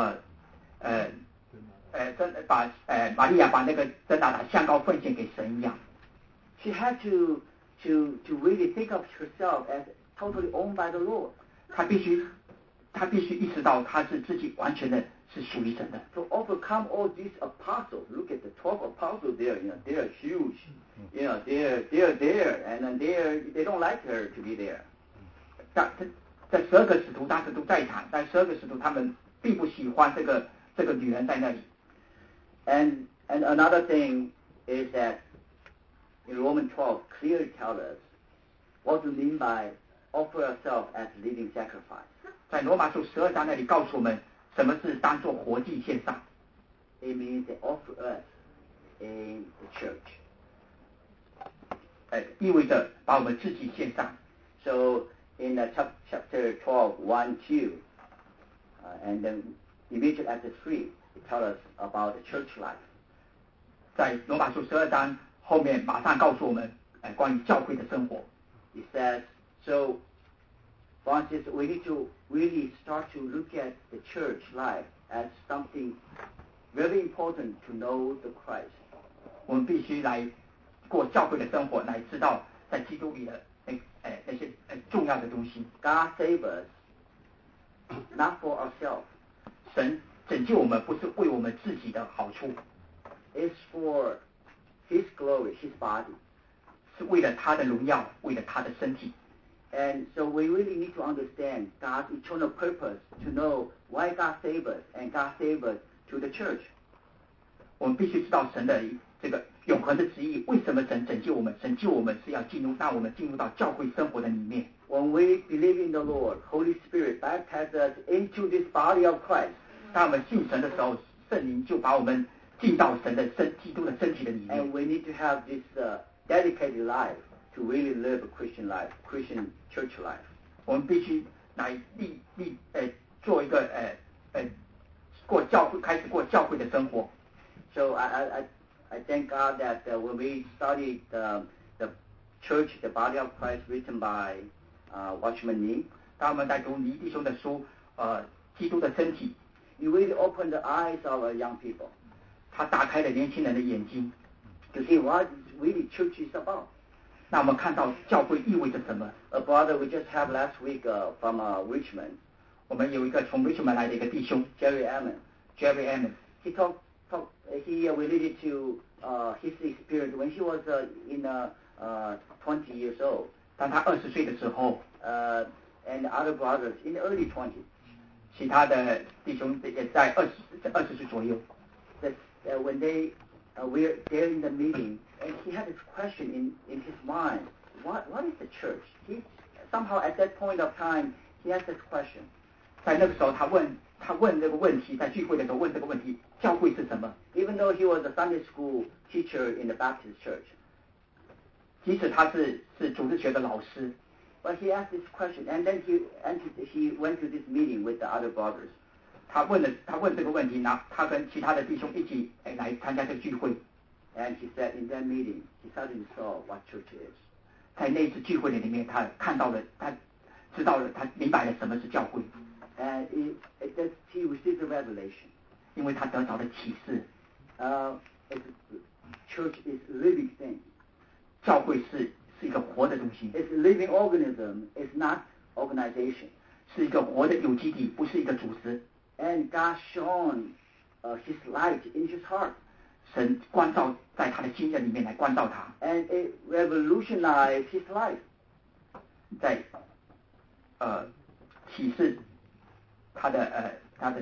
玛利亚把那个真拿的香膏奉献给神一样。 She had to really think of herself as totally owned by the Lord. 她必须意识到她是自己完全的是属于神的。 To overcome all these apostles, look at the 12 apostles there. They are huge. They're there, and then they don't like her to be there. 在12个使徒当时都在场，但12个使徒他们并不喜欢这个女人在那里。 And another thing is that in Romans 12 clearly tells us what we mean by offer ourselves as living sacrifice. 在罗马书12章那里告诉我们什么是当作活祭献上。 It means they offer us in the church. 意味着把我们自己献上。 So in chapter 12, 1, 2, and then immediately after 3, it tells us about the church life. 在罗马书12章后面马上告诉我们关于教会的生活。 It says, so Francis, we need to really start to look at the church life as something very important to know the Christ. 我们必须来过教会的生活，来知道在基督里的那些重要的东西。 God save us, not for ourselves. 神拯救我们不是为我们自己的好处， It's for His glory, His body. 是为了他的荣耀，为了他的身体。 And so we really need to understand God's eternal purpose to know why God saved us and God saved us to the church. 我们必须知道神的这个永恒的旨意，为什么神拯救我们？拯救我们是要让我们进入到教会生活的里面。 When we believe in the Lord, Holy Spirit baptizes us into this body of Christ. 当我们信神的时候，圣灵就把我们进到神的基督的身体的里面。 And we need to have this dedicated life to really live a Christian life, Christian church life. 我们必须来做一个开始过教会的生活。 So I thank God that when we studied the church, the body of Christ, written by Watchman Nee, 当我们在读尼弟兄的书，基督的身体， it really opened the eyes of our young people. 他打开了年轻人的眼睛， To see what really church is about. 让我们看到教会意味着什么。 A brother we just had last week from Richmond, 我们有一个从 Richmond 来的一个弟兄 Jerry Ammon. He he related to his experience when he was in 20 years old. 当他20岁的时候， and other brothers in the early 20s. 其他的弟兄也在20岁左右。 That when they were there in the meeting, and he had this question in his mind, what is the church? He somehow at that point of time he asked this question. 在那个时候，他问这个问题，在聚会的时候问这个问题：教会是什么？ Even though he was a Sunday school teacher in the Baptist church. 即使他是主日学的老师， But he asked this question, and then he went to this meeting with the other brothers. 他问这个问题，他跟其他的弟兄一起来参加这个聚会。 And he said in that meeting, he suddenly saw what church is. 在那次聚会里面，他看到了，他知道了，他明白了什么是教会。 And he received a revelation. 因为他得着了启示。 Church is a living thing. 教会是一个活的东西。 It's a living organism. It's not organization. 是一个活的有机体，不是一个组织。 And God shone His light in his heart. 神关照在他的心里面来关照他。 And it revolutionized his life. 在启示他的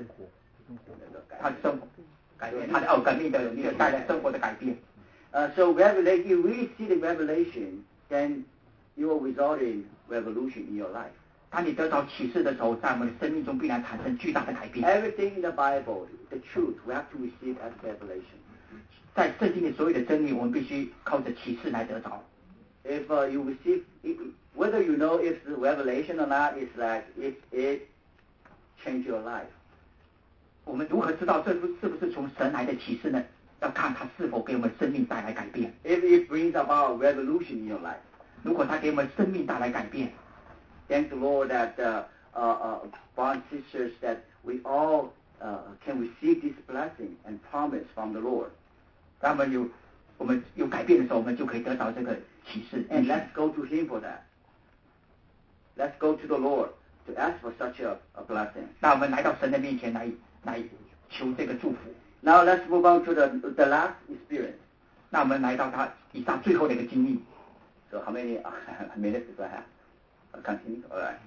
生活改变，他的革命的一个带来生活的改变。 So if you really see the revelation, then you will result in revolution in your life. 当你得到启示的时候，在我们的生命中必然产生巨大的改变。 Everything in the Bible, the truth, we have to receive as revelation. 在圣经里所有的真理，我们必须靠着启示来得着。 If you receive, whether you know it's revelation or not, it's like if it changed your life. 我们如何知道这是不是从神来的启示呢？要看它是否给我们生命带来改变。 If it brings about revolution in your life. 如果它给我们生命带来改变。 Thank the Lord that brothers and sisters that we all can receive this blessing and promise from the Lord. 当我们有改变的时候，我们就可以得到这个启示。 And let's go to Him for that. Let's go to the Lord to ask for such a blessing. 那我们来到神的面前来求这个祝福。 Now let's move on to the last experience. 那我们来到他以上最后的一个经历。 So how many minutes do I have? Continue. All right.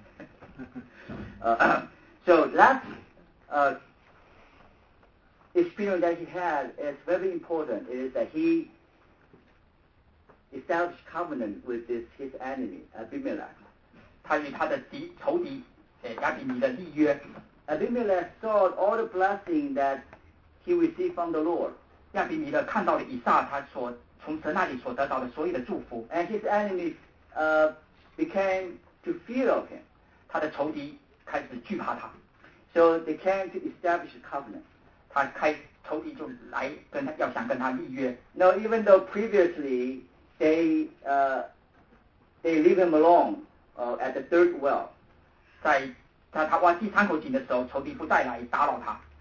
So last experience that he had is very important. It is that he established covenant with his enemy Abimelech. 他与他的仇敌亚比米勒立约。 Abimelech saw all the blessing that he received from the Lord. 亚比米勒看到了以撒他从神那里所得到的所有的祝福。 And his enemies became to fear of him. 他的仇敌开始惧怕他。 So they came to establish a covenant. 仇敌就来要想跟他立约。 Now, even though previously they leave him alone at the third well. 在他挖第三口井的时候，仇敌不再来打扰他。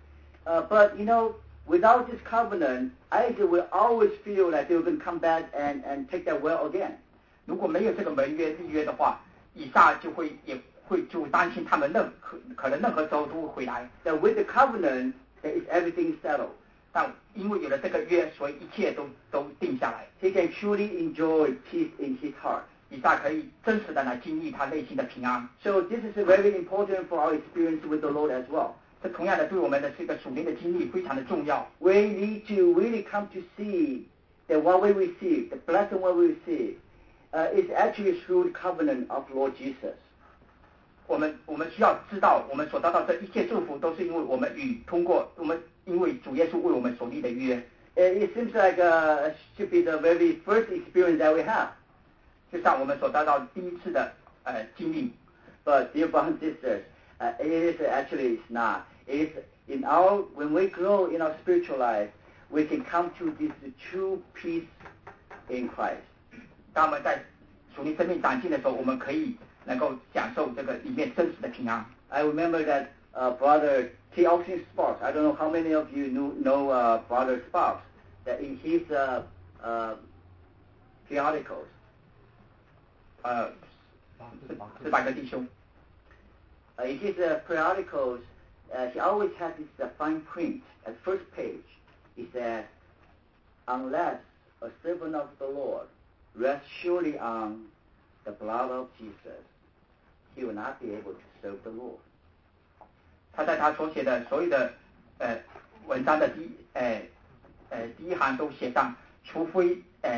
But without this covenant, Isaac will always feel that they were going to come back and take that well again. 如果没有这个盟约立约的话，以撒就担心他们可能任何时候都会回来。 That with the covenant, that is everything settled. 但因为有了这个约，所以一切都定下来。 He can truly enjoy peace in his heart. 以撒可以真实的来经历他内心的平安。 So this is very important for our experience with the Lord as well. 这同样的对我们的这个属灵的经历非常的重要。 We need to really come to see that what we receive, the blessing what we receive, is actually through the covenant of Lord Jesus. 我们需要知道，我们所得到这一切祝福，都是因为我们因为主耶稣为我们所立的约。 It seems like should be the very first experience that we have. 就像我们所得到第一次的经历。 But dear brothers and sisters, it is actually it's not. It's when we grow in our spiritual life, we can come to this true peace in Christ. 当我们在属灵生命长进的时候，我们可以能够享受这个里面真实的平安。 I remember that brother T. Austin Sparks. I don't know how many of you know brother Sparks. That in his periodicals. 400个弟兄。 In his periodicals, he always had this fine print at first page. He said, "Unless a servant of the Lord rests surely on the blood of Jesus, he will not be able to serve the Lord." 他在他所写的所有的文章的第一行都写上，除非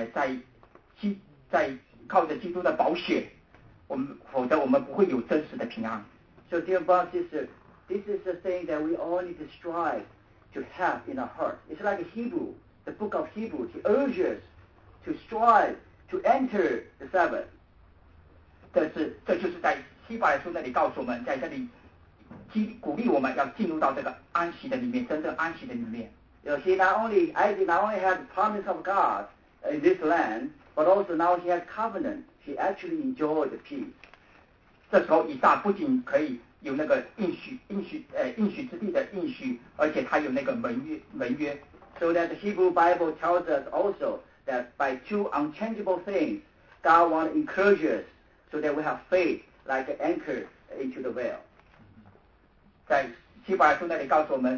在靠着基督的宝血，否则我们不会有真实的平安。 So dear brothers and sisters, this is the thing that we all need to strive to have in our heart. It's like Hebrew, the book of Hebrews. He urges to strive to enter the Sabbath. 这就是在希伯来书那里告诉我们，在这里鼓励我们要进入到这个安息的里面，真正安息的里面。 Isaac not only had the promise of God in this land, but also now he has covenant. He actually enjoyed the peace. 这时候以撒不仅可以有那个应许之地的应许，而且他有那个盟约。 So that the Hebrew Bible tells us also that by two unchangeable things, God wants to encourage us so that we have faith like an anchor into the veil. 在希伯来书那里告诉我们，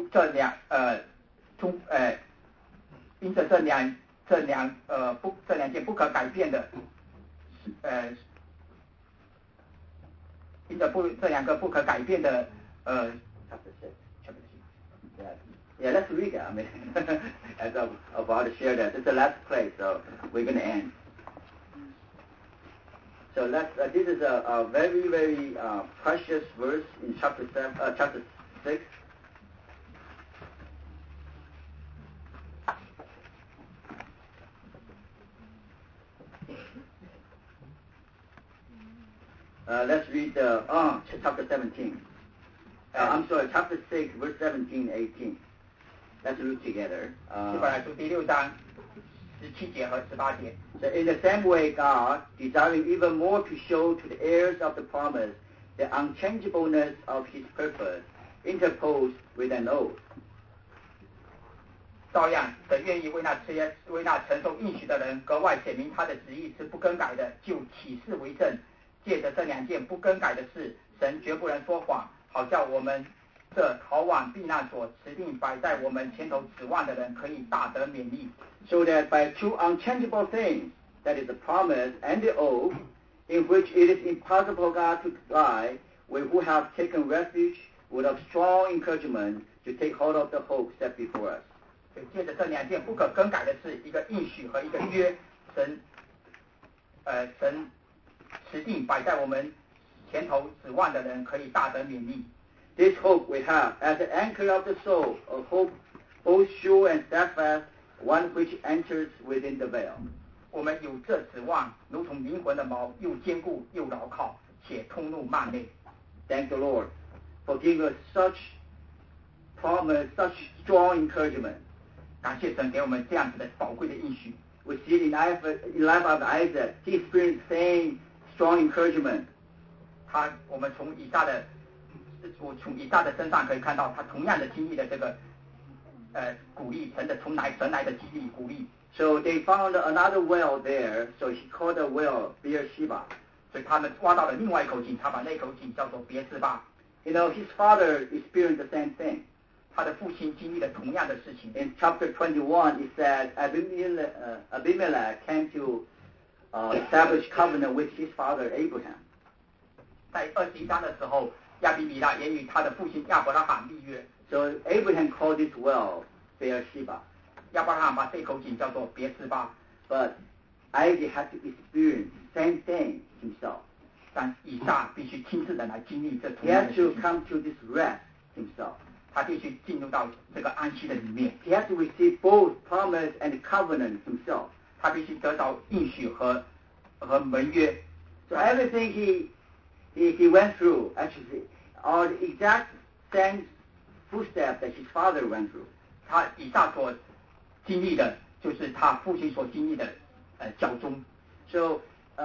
因着这两件不可改变的，因着这两个不可改变的 Chapter 6. Yeah, let's read it. I mean, as I'm about to share that, it's the last place, so we're going to end. So this is a very, very precious verse in chapter 6. Let's read chapter 17. I'm sorry, chapter 6, verse 17, 18. Let's read together. 希伯来书第6章17节和18节。 So in the same way, God, desiring even more to show to the heirs of the promise the unchangeableness of His purpose, interposed with an oath. 照样，神愿意为那承受应许的人格外显明他的旨意是不更改的，就起誓为证。借着这两件不更改的事，神绝不能说谎，好叫我们这逃往避难所持定摆在我们前头指望的人可以大得勉励。 So that by two unchangeable things, that is the promise and the oath, in which it is impossible God to lie, we who have taken refuge would have strong encouragement to take hold of the hope set before us. 借着这两件不可更改的事，一个应许和一个约，神持定摆在我们前头指望的人可以大得勉励。 This hope we have as an anchor of the soul, a hope both sure and steadfast, one which enters within the veil. 我们有这指望，如同灵魂的锚，又坚固又牢靠，且通入幔内。 Thank the Lord for giving us such promise, such strong encouragement. 感谢神给我们这样子的宝贵的应许。 We see in life of Isaac, he experienced same strong encouragement. 我们从以撒的我从以撒的身上可以看到，他同样的经历了这个鼓励，神来的激励鼓励。 So they found another well there, so he called the well Beersheba. 所以他们挖到了另外一口井，他把那口井叫做别是巴。 You know, his father experienced the same thing. 他的父亲经历了同样的事情。 In chapter 21, it said Abimelech came to establish covenant with his father Abraham. 在21章的时候，亚比米勒也与他的父亲亚伯拉罕立约。 So Abraham called this well Beersheba. 亚伯拉罕把这口井叫做别是巴。 But Isaac had to experience the same thing himself. 但以撒必须亲自的来经历这同 He 样的 had 事 to 情。 come to this rest himself. 他必须进入到这个安息的里面。 He had to receive both promise and covenant himself. 他必须得到应许和盟约。 So everything he went through, actually, are the exact same footsteps that his father went through. 他以撒所经历的，就是他父亲所经历的脚踪。 So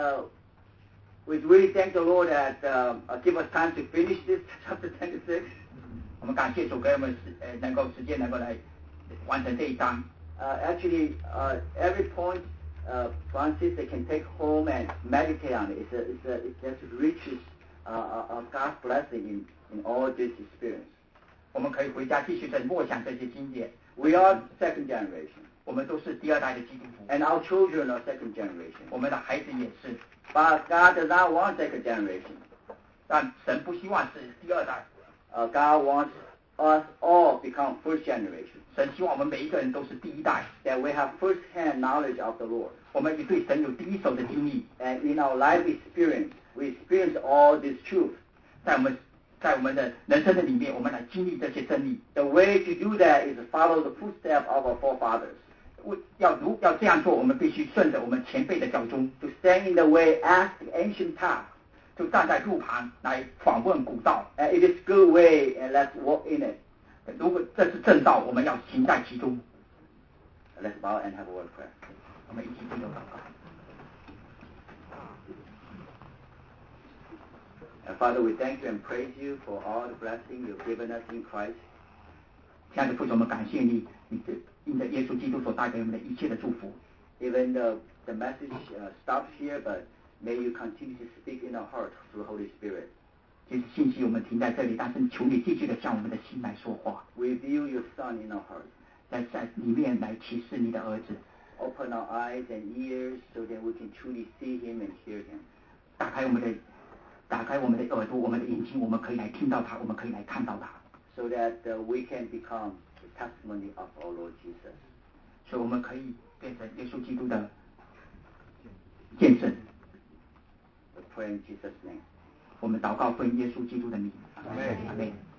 we really thank the Lord that give us time to finish this chapter 26. 我们感谢主给我们能够时间能够来完成这一章。 Actually, every point Francis they can take home and meditate on it. It just riches God's blessing in all this experience. 我们可以回家继续的默想这些经典。 We are second generation. 我们都是第二代的基督徒。 And our children are second generation. 我们的孩子也是。 But God does not want second generation. 但神不希望是第二代。 God wants us all become first generation. 神希望我们每一个人都是第一代。 That we have first-hand knowledge of the Lord. 我们也对神有第一手的经历。 And in our life experience, we experience all this truth. 在我们的人生的里面，我们来经历这些真理。 The way to do that is to follow the footsteps of our forefathers. 要这样做，我们必须顺着我们前辈的脚踪。 To stand in the way, ask the ancient path. 就站在路旁来访问古道。 And it is good way, and let's walk in it. 如果这是正道，我们要行在其中。 Let's bow and have a word of prayer. 我们一起低头祷告。 Father, we thank you and praise you for all the blessing you've given us in Christ. 亲爱的父神，我们感谢你，因着耶稣基督所带给我们的一切的祝福。 Even the message stops here, but may you continue to speak in our heart through Holy Spirit. 就是信息我们停在这里，但是求你继续的向我们的心来说话。 Reveal your Son in our heart. 在里面来启示你的儿子。 Open our eyes and ears so that we can truly see him and hear him. 打开我们的耳朵，我们的眼睛，我们可以来听到他，我们可以来看到他。 So that we can become the testimony of our Lord Jesus. 所以我们可以变成耶稣基督的见证。 We pray in Jesus' name. 我们祷告奉耶稣基督的名。 阿门。 阿门。